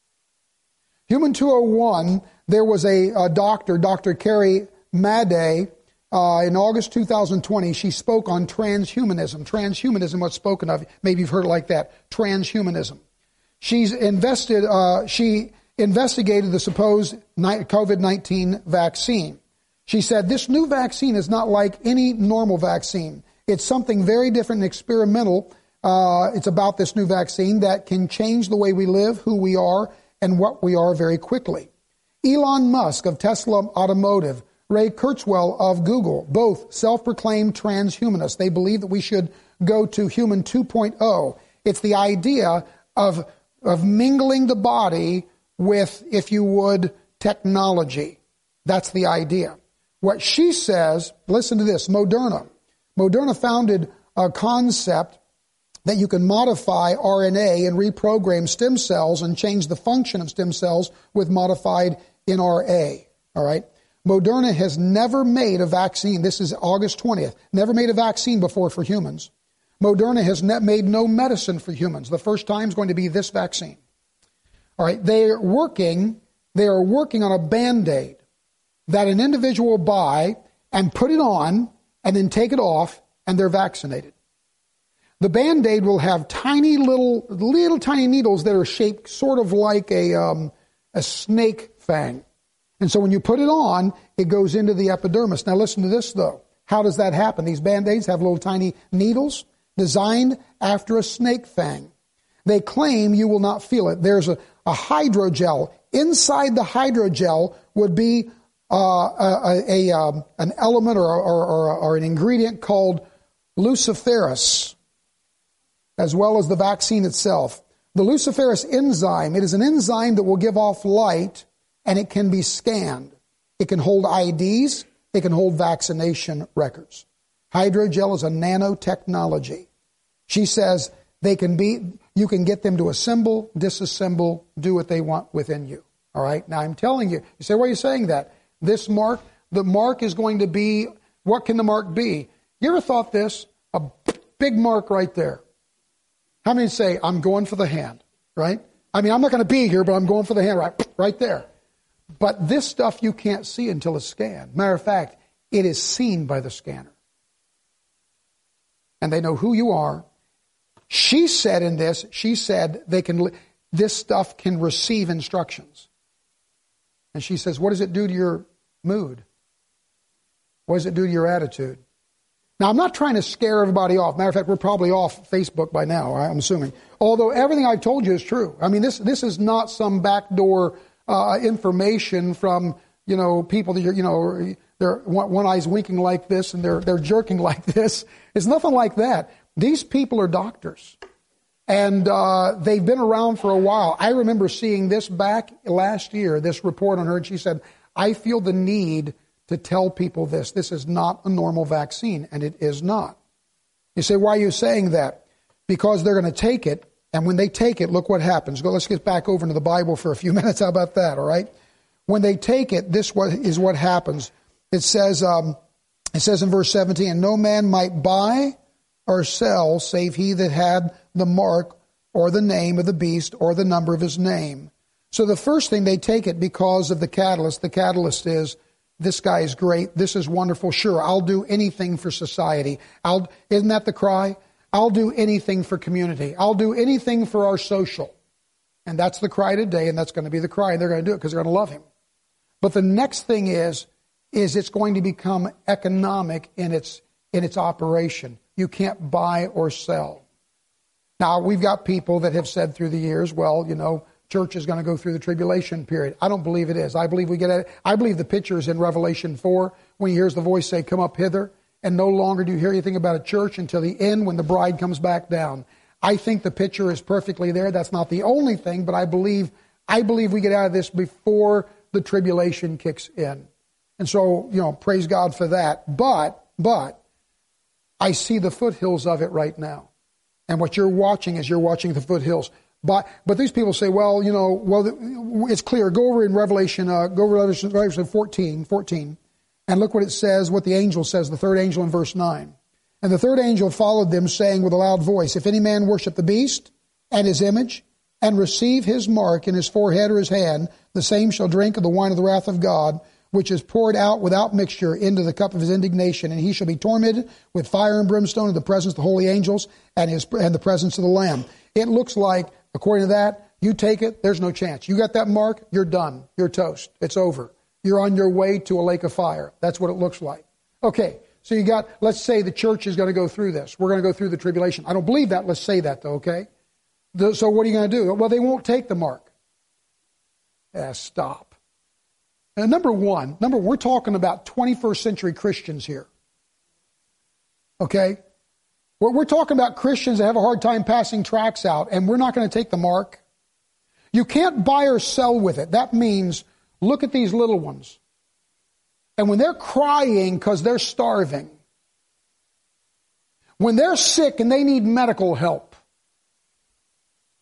Human two oh one, there was a, a doctor, Doctor Carrie Madej, uh, in August two thousand twenty, she spoke on transhumanism. Transhumanism, what's spoken of, maybe you've heard it like that, transhumanism. She's invested, uh, she investigated the supposed COVID nineteen vaccine. She said, this new vaccine is not like any normal vaccine. It's something very different and experimental. Uh, it's about this new vaccine that can change the way we live, who we are, and what we are very quickly. Elon Musk of Tesla Automotive, Ray Kurzweil of Google, both self-proclaimed transhumanists. They believe that we should go to human two point oh. It's the idea of of mingling the body with, if you would, technology. That's the idea. What she says, listen to this, Moderna. Moderna founded a concept that you can modify R N A and reprogram stem cells and change the function of stem cells with modified N R A. All right? Moderna has never made a vaccine. This is August twentieth. Never made a vaccine before for humans. Moderna has ne- made no medicine for humans. The first time is going to be this vaccine. All right? They are working, they are working on a Band-Aid that an individual will buy and put it on and then take it off, and they're vaccinated. The Band-Aid will have tiny little, little tiny needles that are shaped sort of like a, um, a snake fang. And so when you put it on, it goes into the epidermis. Now listen to this though. How does that happen? These Band-Aids have little tiny needles designed after a snake fang. They claim you will not feel it. There's a, a hydrogel. Inside the hydrogel would be uh, a, a, a um, an element or, or, or, or an ingredient called luciferase, as well as the vaccine itself. The luciferase enzyme, it is an enzyme that will give off light, and it can be scanned. It can hold I Ds. It can hold vaccination records. Hydrogel is a nanotechnology. She says they can be, you can get them to assemble, disassemble, do what they want within you. All right? Now I'm telling you, you say, why are you saying that? This mark, the mark is going to be, what can the mark be? You ever thought this? A big mark right there. How many say, I'm going for the hand, right? I mean, I'm not going to be here, but I'm going for the hand right, right there. But this stuff you can't see until it's scanned. Matter of fact, it is seen by the scanner. And they know who you are. She said in this, she said they can, this stuff can receive instructions. And she says, what does it do to your mood? What does it do to your attitude? Now, I'm not trying to scare everybody off. Matter of fact, we're probably off Facebook by now, I'm assuming. Although everything I've told you is true. I mean, this this is not some backdoor uh, information from, you know, people that, you're, you know, their one, one eye's winking like this and they're they're jerking like this. It's nothing like that. These people are doctors. And uh, they've been around for a while. I remember seeing this back last year, this report on her, and she said, I feel the need to tell people this. This is not a normal vaccine, and it is not. You say, why are you saying that? Because they're going to take it, and when they take it, look what happens. Go. Let's get back over into the Bible for a few minutes. How about that, all right? When they take it, this is what happens. It says, um, it says in verse seventeen, and no man might buy or sell save he that had the mark or the name of the beast or the number of his name. So the first thing, they take it because of the catalyst. The catalyst is, this guy is great. This is wonderful. Sure, I'll do anything for society. I'll, isn't that the cry? I'll do anything for community. I'll do anything for our social. And that's the cry today, and that's going to be the cry. And they're going to do it because they're going to love him. But the next thing is, is it's going to become economic in its, in its operation. You can't buy or sell. Now, we've got people that have said through the years, well, you know, church is going to go through the tribulation period. I don't believe it is. I believe we get at it. I believe the picture is in Revelation four when he hears the voice say, come up hither, and no longer do you hear anything about a church until the end when the bride comes back down. I think the picture is perfectly there. That's not the only thing, but I believe I believe we get out of this before the tribulation kicks in. And so, you know, praise God for that. But, but, I see the foothills of it right now. And what you're watching is you're watching the foothills. But but these people say, well, you know, well, it's clear. Go over in Revelation, uh, go over Revelation, Revelation fourteen, fourteen, and look what it says, what the angel says, the third angel in verse nine. And the third angel followed them, saying with a loud voice, if any man worship the beast and his image, and receive his mark in his forehead or his hand, the same shall drink of the wine of the wrath of God, which is poured out without mixture into the cup of his indignation, and he shall be tormented with fire and brimstone in the presence of the holy angels and his and the presence of the Lamb. It looks like, according to that, you take it, there's no chance. You got that mark, you're done. You're toast. It's over. You're on your way to a lake of fire. That's what it looks like. Okay, so you got, let's say the church is going to go through this. We're going to go through the tribulation. I don't believe that. Let's say that, though, okay? The, so what are you going to do? Well, they won't take the mark. Yeah, stop. And number one, number we're talking about twenty-first century Christians here. Okay? We're, we're talking about Christians that have a hard time passing tracts out, and we're not going to take the mark. You can't buy or sell with it. That means, look at these little ones. And when they're crying because they're starving, when they're sick and they need medical help,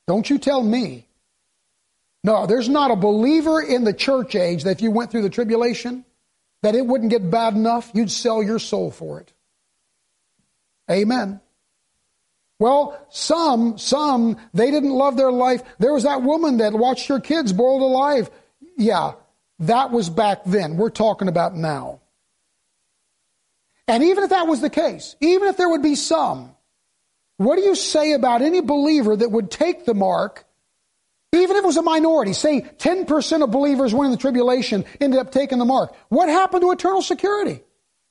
Don't you tell me. No, there's not a believer in the church age that if you went through the tribulation, that it wouldn't get bad enough, you'd sell your soul for it. Amen. Well, some, some, they didn't love their life. There was that woman that watched her kids boiled alive. Yeah, that was back then. We're talking about now. And even if that was the case, even if there would be some, what do you say about any believer that would take the mark, even if it was a minority? Say ten percent of believers went in the tribulation, ended up taking the mark. What happened to eternal security?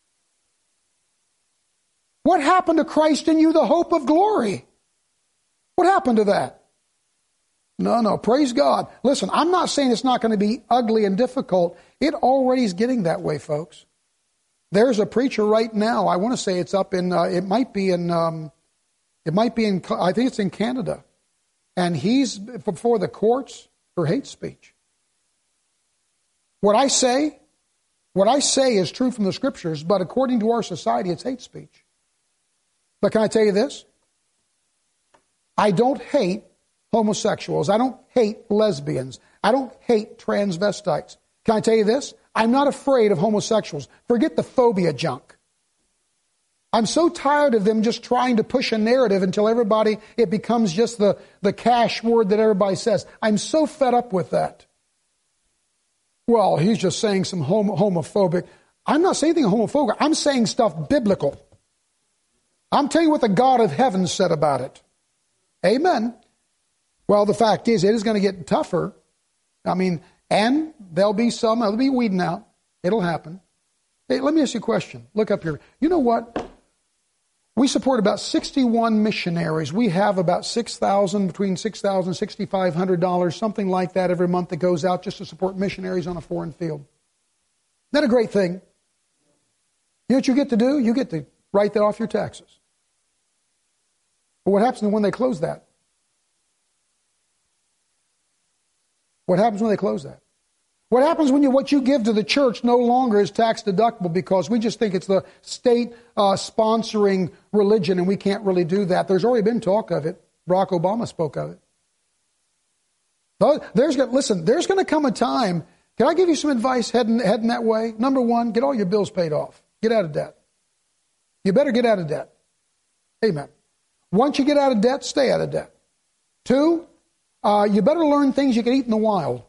What happened to Christ in you, the hope of glory? What happened to that? No, no, praise God. Listen, I'm not saying it's not going to be ugly and difficult. It already is getting that way, folks. There's a preacher right now, I want to say it's up in, uh, it might be in, um, it might be in, I think it's in Canada. And he's before the courts for hate speech. What I say, what I say is true from the Scriptures, but according to our society, it's hate speech. But can I tell you this? I don't hate homosexuals. I don't hate lesbians. I don't hate transvestites. Can I tell you this? I'm not afraid of homosexuals. Forget the phobia junk. I'm so tired of them just trying to push a narrative until everybody, it becomes just the, the cash word that everybody says. I'm so fed up with that. Well, he's just saying some homo- homophobic. I'm not saying anything homophobic. I'm saying stuff biblical. I'm telling you what the God of heaven said about it. Amen. Well, the fact is, it is going to get tougher. I mean, and there'll be some, there'll be weeding out. It'll happen. Hey, let me ask you a question. Look up here. You know what? We support about sixty-one missionaries. We have about six thousand, between six thousand and six thousand five hundred dollars, something like that every month that goes out just to support missionaries on a foreign field. Isn't that a great thing? You know what you get to do? You get to write that off your taxes. But what happens when they close that? What happens when they close that? What happens when you, what you give to the church no longer is tax deductible because we just think it's the state uh, sponsoring religion and we can't really do that? There's already been talk of it. Barack Obama spoke of it. So there's, listen, there's going to come a time. Can I give you some advice heading, heading that way? Number one, get all your bills paid off. Get out of debt. You better get out of debt. Amen. Once you get out of debt, stay out of debt. Two, uh, you better learn things you can eat in the wild.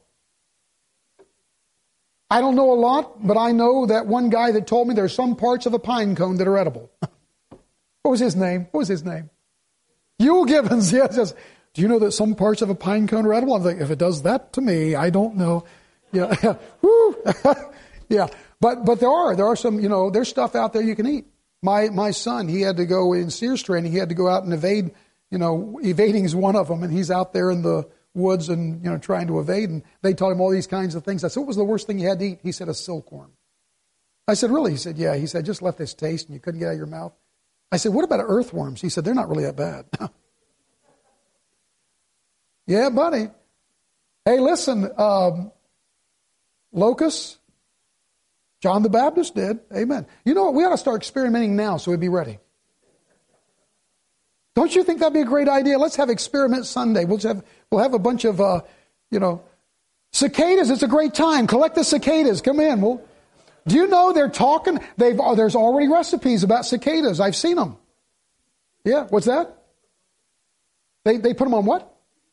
I don't know a lot, but I know that one guy that told me there's some parts of a pine cone that are edible. What was his name? What was his name? Euell Gibbons, yes, yes. Do you know that some parts of a pine cone are edible? I'm like, if it does that to me, I don't know. Yeah, yeah. Woo. Yeah. But but there are there are some, you know, there's stuff out there you can eat. My my son, he had to go in Sears training. He had to go out and evade. You know, evading is one of them, and he's out there in the woods and, you know, trying to evade. And they taught him all these kinds of things. I said, what was the worst thing you had to eat? He said, a silkworm. I said, really? He said, yeah. He said, just left this taste and you couldn't get it out of your mouth. I said, what about earthworms? He said, they're not really that bad. Yeah, buddy. Hey, listen, um, locusts, John the Baptist did. Amen. You know what? We ought to start experimenting now so we'd be ready. Don't you think that'd be a great idea? Let's have Experiment Sunday. We'll have we'll have a bunch of uh, you know, cicadas. It's a great time. Collect the cicadas. Come in. We'll, do you know they're talking? They've oh, there's already recipes about cicadas. I've seen them. Yeah. What's that? They they put them on what?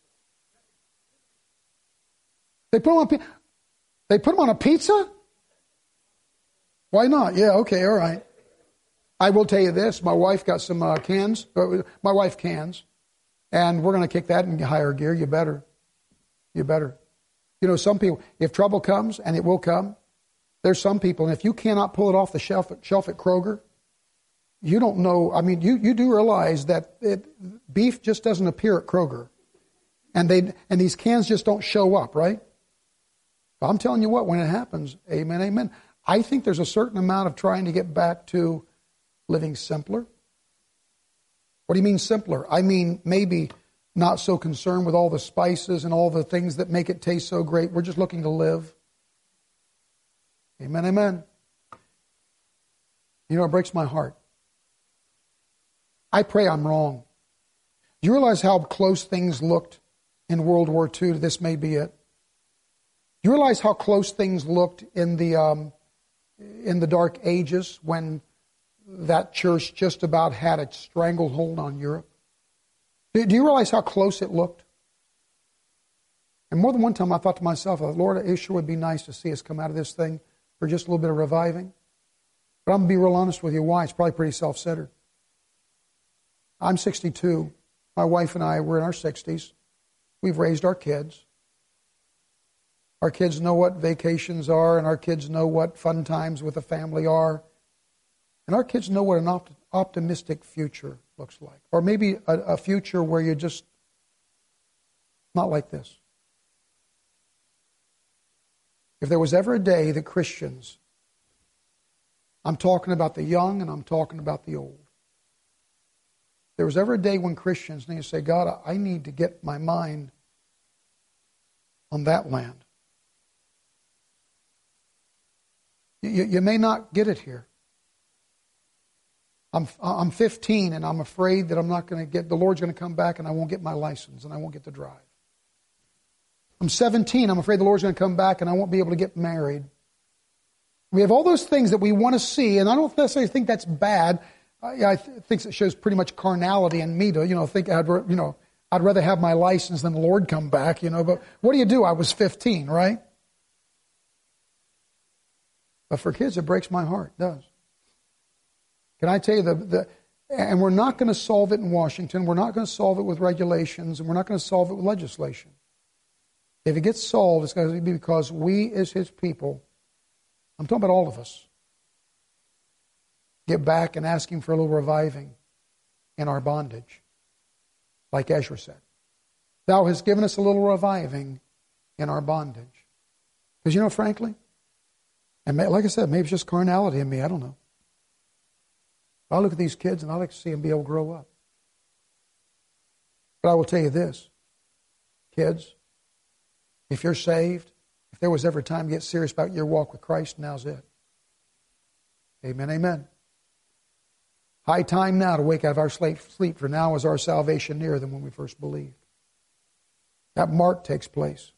They put them on. They put them on a pizza. Why not? Yeah. Okay. All right. I will tell you this. My wife got some uh, cans. Uh, my wife cans. And we're going to kick that in higher gear. You better. You better. You know, some people, if trouble comes, and it will come, there's some people, and if you cannot pull it off the shelf at, shelf at Kroger, you don't know. I mean, you, you do realize that it, beef just doesn't appear at Kroger. And they and these cans just don't show up, right? But I'm telling you what, when it happens, amen, amen. I think there's a certain amount of trying to get back to living simpler. What do you mean simpler? I mean maybe not so concerned with all the spices and all the things that make it taste so great. We're just looking to live. Amen, amen. You know, it breaks my heart. I pray I'm wrong. Do you realize how close things looked in World War Two, this may be it. Do you realize how close things looked in the um, in the Dark Ages when that church just about had a stranglehold on Europe? Do, do you realize how close it looked? And more than one time I thought to myself, Lord, it sure would be nice to see us come out of this thing for just a little bit of reviving. But I'm going to be real honest with you why. It's probably pretty self-centered. I'm sixty-two. My wife and I, we're in our sixties. We've raised our kids. Our kids know what vacations are, and our kids know what fun times with the family are. And our kids know what an opt- optimistic future looks like. Or maybe a, a future where you're just not like this. If there was ever a day that Christians, I'm talking about the young and I'm talking about the old. If there was ever a day when Christians need to say, God, I need to get my mind on that land. You, you may not get it here. I'm, I'm fifteen and I'm afraid that I'm not going to get, the Lord's going to come back and I won't get my license and I won't get to drive. I'm seventeen, I'm afraid the Lord's going to come back and I won't be able to get married. We have all those things that we want to see, and I don't necessarily think that's bad. I, I think it shows pretty much carnality in me to, you know, think I'd, you know, I'd rather have my license than the Lord come back, you know. But what do you do? I was fifteen, right? But for kids, it breaks my heart. It does. Can I tell you, the, the and we're not going to solve it in Washington. We're not going to solve it with regulations, and we're not going to solve it with legislation. If it gets solved, it's going to be because we as His people, I'm talking about all of us, get back and ask Him for a little reviving in our bondage. Like Ezra said, Thou hast given us a little reviving in our bondage. Because, you know, frankly, and like I said, maybe it's just carnality in me, I don't know. I look at these kids and I like to see them be able to grow up. But I will tell you this, kids, if you're saved, if there was ever a time to get serious about your walk with Christ, now's it. Amen, amen. High time now to wake out of our sleep, for now is our salvation nearer than when we first believed. That mark takes place.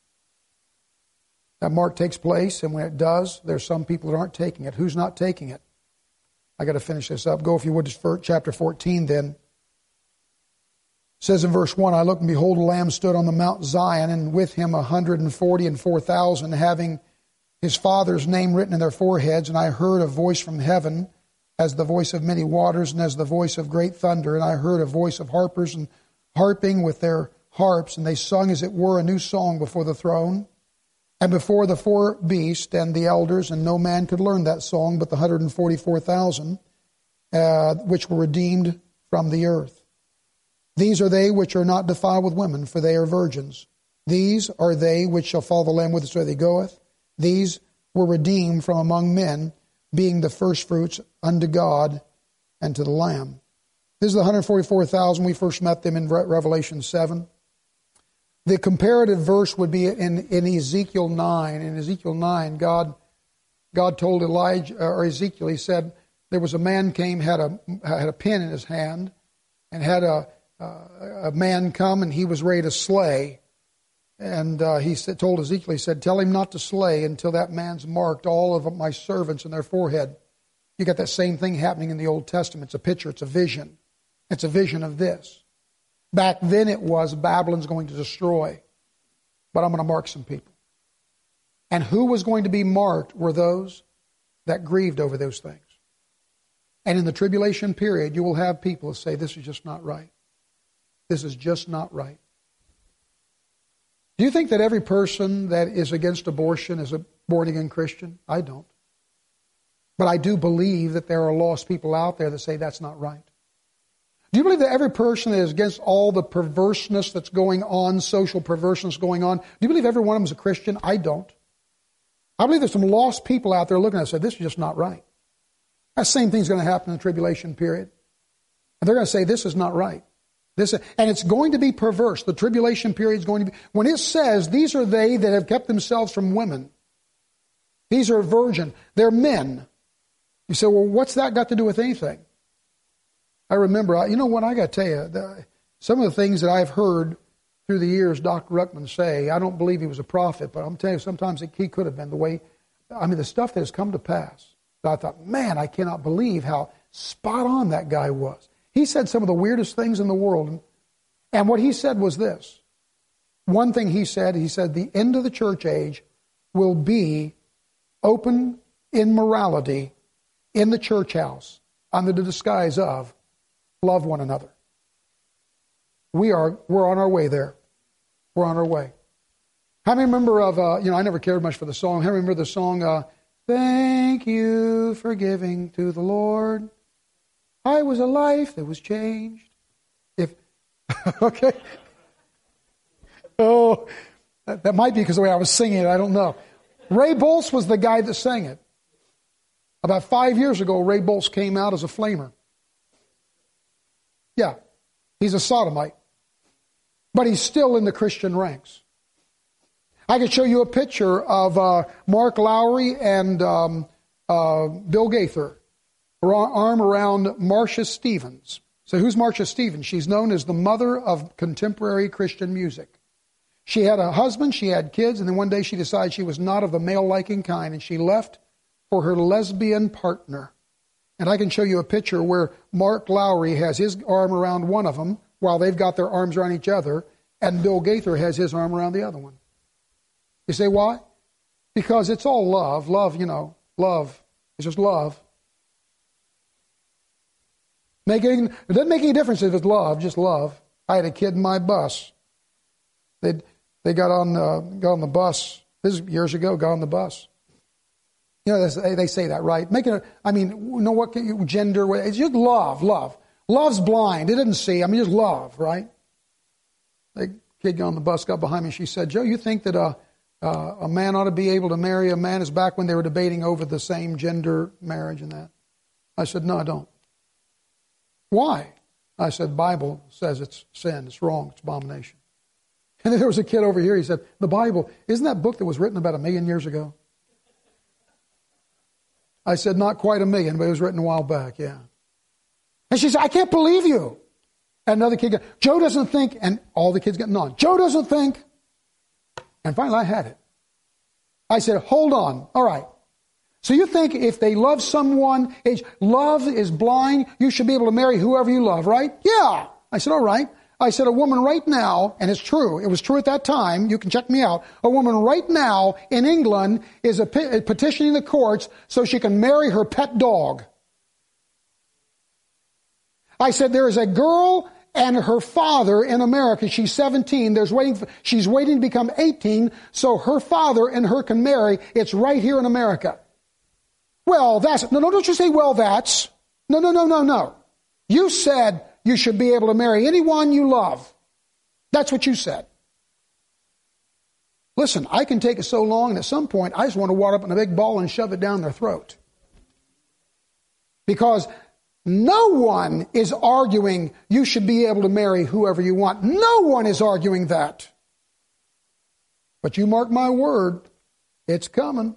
That mark takes place, and when it does, there's some people that aren't taking it. Who's not taking it? I got to finish this up. Go, if you would, to chapter fourteen then. It says in verse one, I looked, and behold, a lamb stood on the Mount Zion, and with him a hundred and forty and four thousand, having his father's name written in their foreheads. And I heard a voice from heaven, as the voice of many waters, and as the voice of great thunder. And I heard a voice of harpers and harping with their harps, and they sung as it were a new song before the throne, and before the four beasts and the elders, and no man could learn that song but the hundred and forty-four thousand, uh, which were redeemed from the earth. These are they which are not defiled with women, for they are virgins. These are they which shall follow the Lamb whithersoever they goeth. These were redeemed from among men, being the firstfruits unto God and to the Lamb. This is the one hundred forty-four thousand. We first met them in Revelation seven. The comparative verse would be in, in Ezekiel nine. In Ezekiel nine, God God told Elijah or Ezekiel, He said, there was a man came, had a had a pen in his hand, and had a uh, a man come, and he was ready to slay. And uh, he said, told Ezekiel, he said, tell him not to slay until that man's marked all of my servants in their forehead. You got that same thing happening in the Old Testament. It's a picture, it's a vision. It's a vision of this. Back then it was Babylon's going to destroy, but I'm going to mark some people. And who was going to be marked were those that grieved over those things. And in the tribulation period, you will have people say, this is just not right. This is just not right. Do you think that every person that is against abortion is a born-again Christian? I don't. But I do believe that there are lost people out there that say that's not right. Do you believe that every person that is against all the perverseness that's going on, social perverseness going on, do you believe every one of them is a Christian? I don't. I believe there's some lost people out there looking at us and say, this is just not right. That same thing's going to happen in the tribulation period. And they're going to say, this is not right. This, and it's going to be perverse. The tribulation period is going to be... When it says, these are they that have kept themselves from women. These are virgin. They're men. You say, well, what's that got to do with anything? I remember, you know what, I got to tell you, the, some of the things that I've heard through the years Doctor Ruckman say, I don't believe he was a prophet, but I'm telling you, sometimes he could have been the way, I mean, the stuff that has come to pass. I thought, man, I cannot believe how spot on that guy was. He said some of the weirdest things in the world. And what he said was this. One thing he said, he said, the end of the church age will be open immorality in the church house under the disguise of love one another. We are, we're on our way there. We're on our way. How many remember of, uh, you know, I never cared much for the song. How many remember the song, uh, thank you for giving to the Lord. I was a life that was changed. If, okay. Oh, that, that might be because of the way I was singing it. I don't know. Ray Boltz was the guy that sang it. About five years ago, Ray Boltz came out as a flamer. Yeah, he's a sodomite. But he's still in the Christian ranks. I could show you a picture of uh, Mark Lowry and um, uh, Bill Gaither, arm around Marcia Stevens. So who's Marcia Stevens? She's known as the mother of contemporary Christian music. She had a husband, she had kids, and then one day she decided she was not of the male-liking kind, and she left for her lesbian partner. And I can show you a picture where Mark Lowry has his arm around one of them while they've got their arms around each other, and Bill Gaither has his arm around the other one. You say, why? Because it's all love. Love, you know, love. It's just love. Make it, it doesn't make any difference if it's love, just love. I had a kid in my bus. They they got on uh, got on the bus. This is years ago. Got on the bus. You know, they, they say that, right? Making it. I mean, you know what gender? It's just love, love. Love's blind. It doesn't see. I mean, just love, right? The kid got on the bus, got behind me. She said, "Joe, you think that a uh, a man ought to be able to marry a man?" Is back when they were debating over the same gender marriage and that. I said, "No, I don't." Why? I said, Bible says it's sin, it's wrong, it's abomination. And then there was a kid over here, he said, the Bible, isn't that book that was written about a million years ago? I said, not quite a million, but it was written a while back, yeah. And she said, I can't believe you. And another kid goes, Joe doesn't think, and all the kids getting on, Joe doesn't think. And finally I had it. I said, hold on, all right. So you think if they love someone, love is blind, you should be able to marry whoever you love, right? Yeah. I said, all right. I said, a woman right now, and it's true, it was true at that time, you can check me out, a woman right now in England is a pe- petitioning the courts so she can marry her pet dog. I said, there is a girl and her father in America, she's seventeen, there's waiting for, she's waiting to become eighteen, so her father and her can marry, it's right here in America. Well, that's, no, no, don't you say, well, that's. No, no, no, no, no. You said you should be able to marry anyone you love. That's what you said. Listen, I can take it so long, and at some point, I just want to wad up in a big ball and shove it down their throat. Because no one is arguing you should be able to marry whoever you want. No one is arguing that. But you mark my word, it's coming.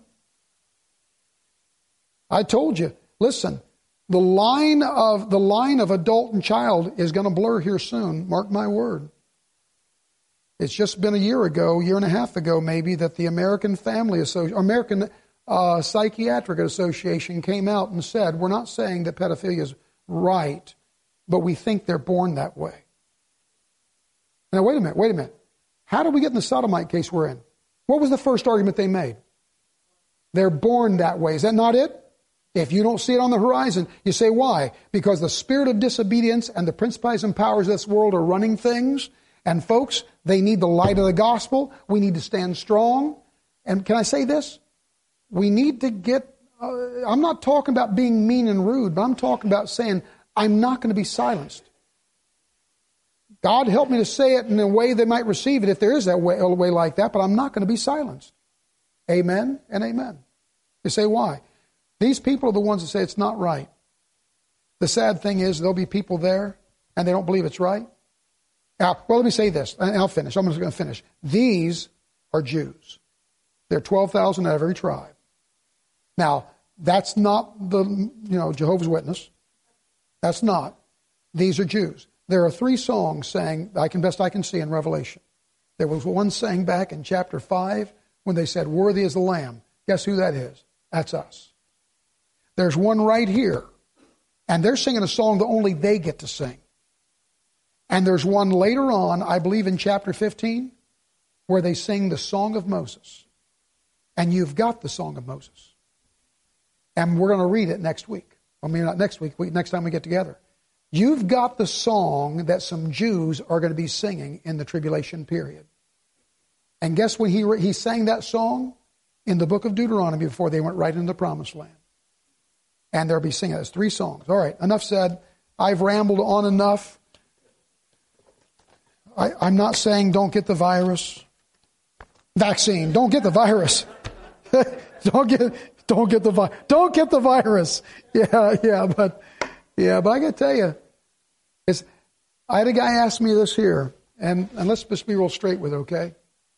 I told you, listen, the line of the line of adult and child is going to blur here soon. Mark my word. It's just been a year ago, year and a half ago maybe, that the American Family Association, American uh, Psychiatric Association came out and said, we're not saying that pedophilia is right, but we think they're born that way. Now, wait a minute, wait a minute. How did we get in the sodomite case we're in? What was the first argument they made? They're born that way. Is that not it? If you don't see it on the horizon, you say, why? Because the spirit of disobedience and the principalities and powers of this world are running things. And folks, they need the light of the gospel. We need to stand strong. And can I say this? We need to get, uh, I'm not talking about being mean and rude, but I'm talking about saying, I'm not going to be silenced. God help me to say it in a way they might receive it if there is that way, a way like that, but I'm not going to be silenced. Amen and amen. You say, why? These people are the ones that say it's not right. The sad thing is there'll be people there and they don't believe it's right. Now, well, let me say this, and I'll finish. I'm just going to finish. These are Jews. There are twelve thousand out of every tribe. Now, that's not the, you know, Jehovah's Witness. That's not. These are Jews. There are three songs saying, I can best I can see in Revelation. There was one saying back in chapter five when they said, worthy is the Lamb. Guess who that is? That's us. There's one right here. And they're singing a song that only they get to sing. And there's one later on, I believe in chapter fifteen, where they sing the Song of Moses. And you've got the Song of Moses. And we're going to read it next week. I mean, not next week, next time we get together. You've got the song that some Jews are going to be singing in the tribulation period. And guess when he, he sang that song? In the book of Deuteronomy before they went right into the promised land. And they'll be singing. It's three songs. All right, enough said. I've rambled on enough. I, I'm not saying don't get the virus. Vaccine. Don't get the virus. don't get don't get the virus. Don't get the virus. Yeah, yeah, but yeah, but I gotta tell you, it's I had a guy ask me this here, and, and let's just be real straight with it, okay?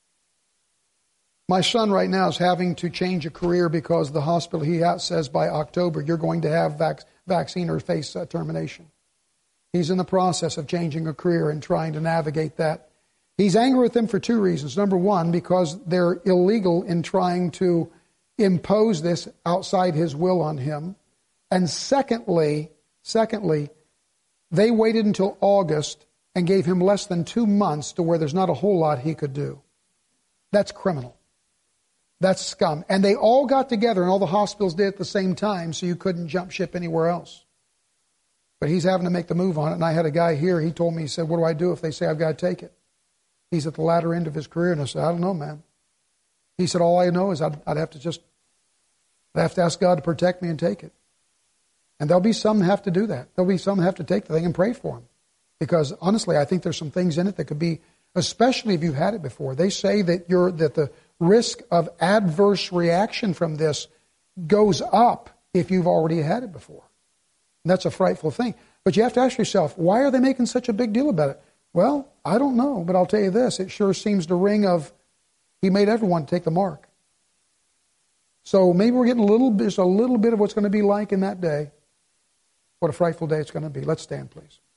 My son right now is having to change a career because the hospital he at says by October you're going to have vac- vaccine or face uh, termination. He's in the process of changing a career and trying to navigate that. He's angry with them for two reasons. Number one, because they're illegal in trying to impose this outside his will on him. And secondly, secondly, they waited until August and gave him less than two months to where there's not a whole lot he could do. That's criminal. That's scum. And they all got together, and all the hospitals did at the same time, so you couldn't jump ship anywhere else. But he's having to make the move on it. And I had a guy here, he told me, he said, what do I do if they say I've got to take it? He's at the latter end of his career, and I said, I don't know, man. He said, all I know is I'd, I'd have to just, I'd have to ask God to protect me and take it. And there'll be some who have to do that. There'll be some who have to take the thing and pray for him. Because honestly, I think there's some things in it that could be, especially if you've had it before. They say that you're, that the risk of adverse reaction from this goes up if you've already had it before. And that's a frightful thing. But you have to ask yourself, why are they making such a big deal about it? Well, I don't know, but I'll tell you this. It sure seems to ring of, he made everyone take the mark. So maybe we're getting a little, just a little bit of what's going to be like in that day. What a frightful day it's going to be. Let's stand, please.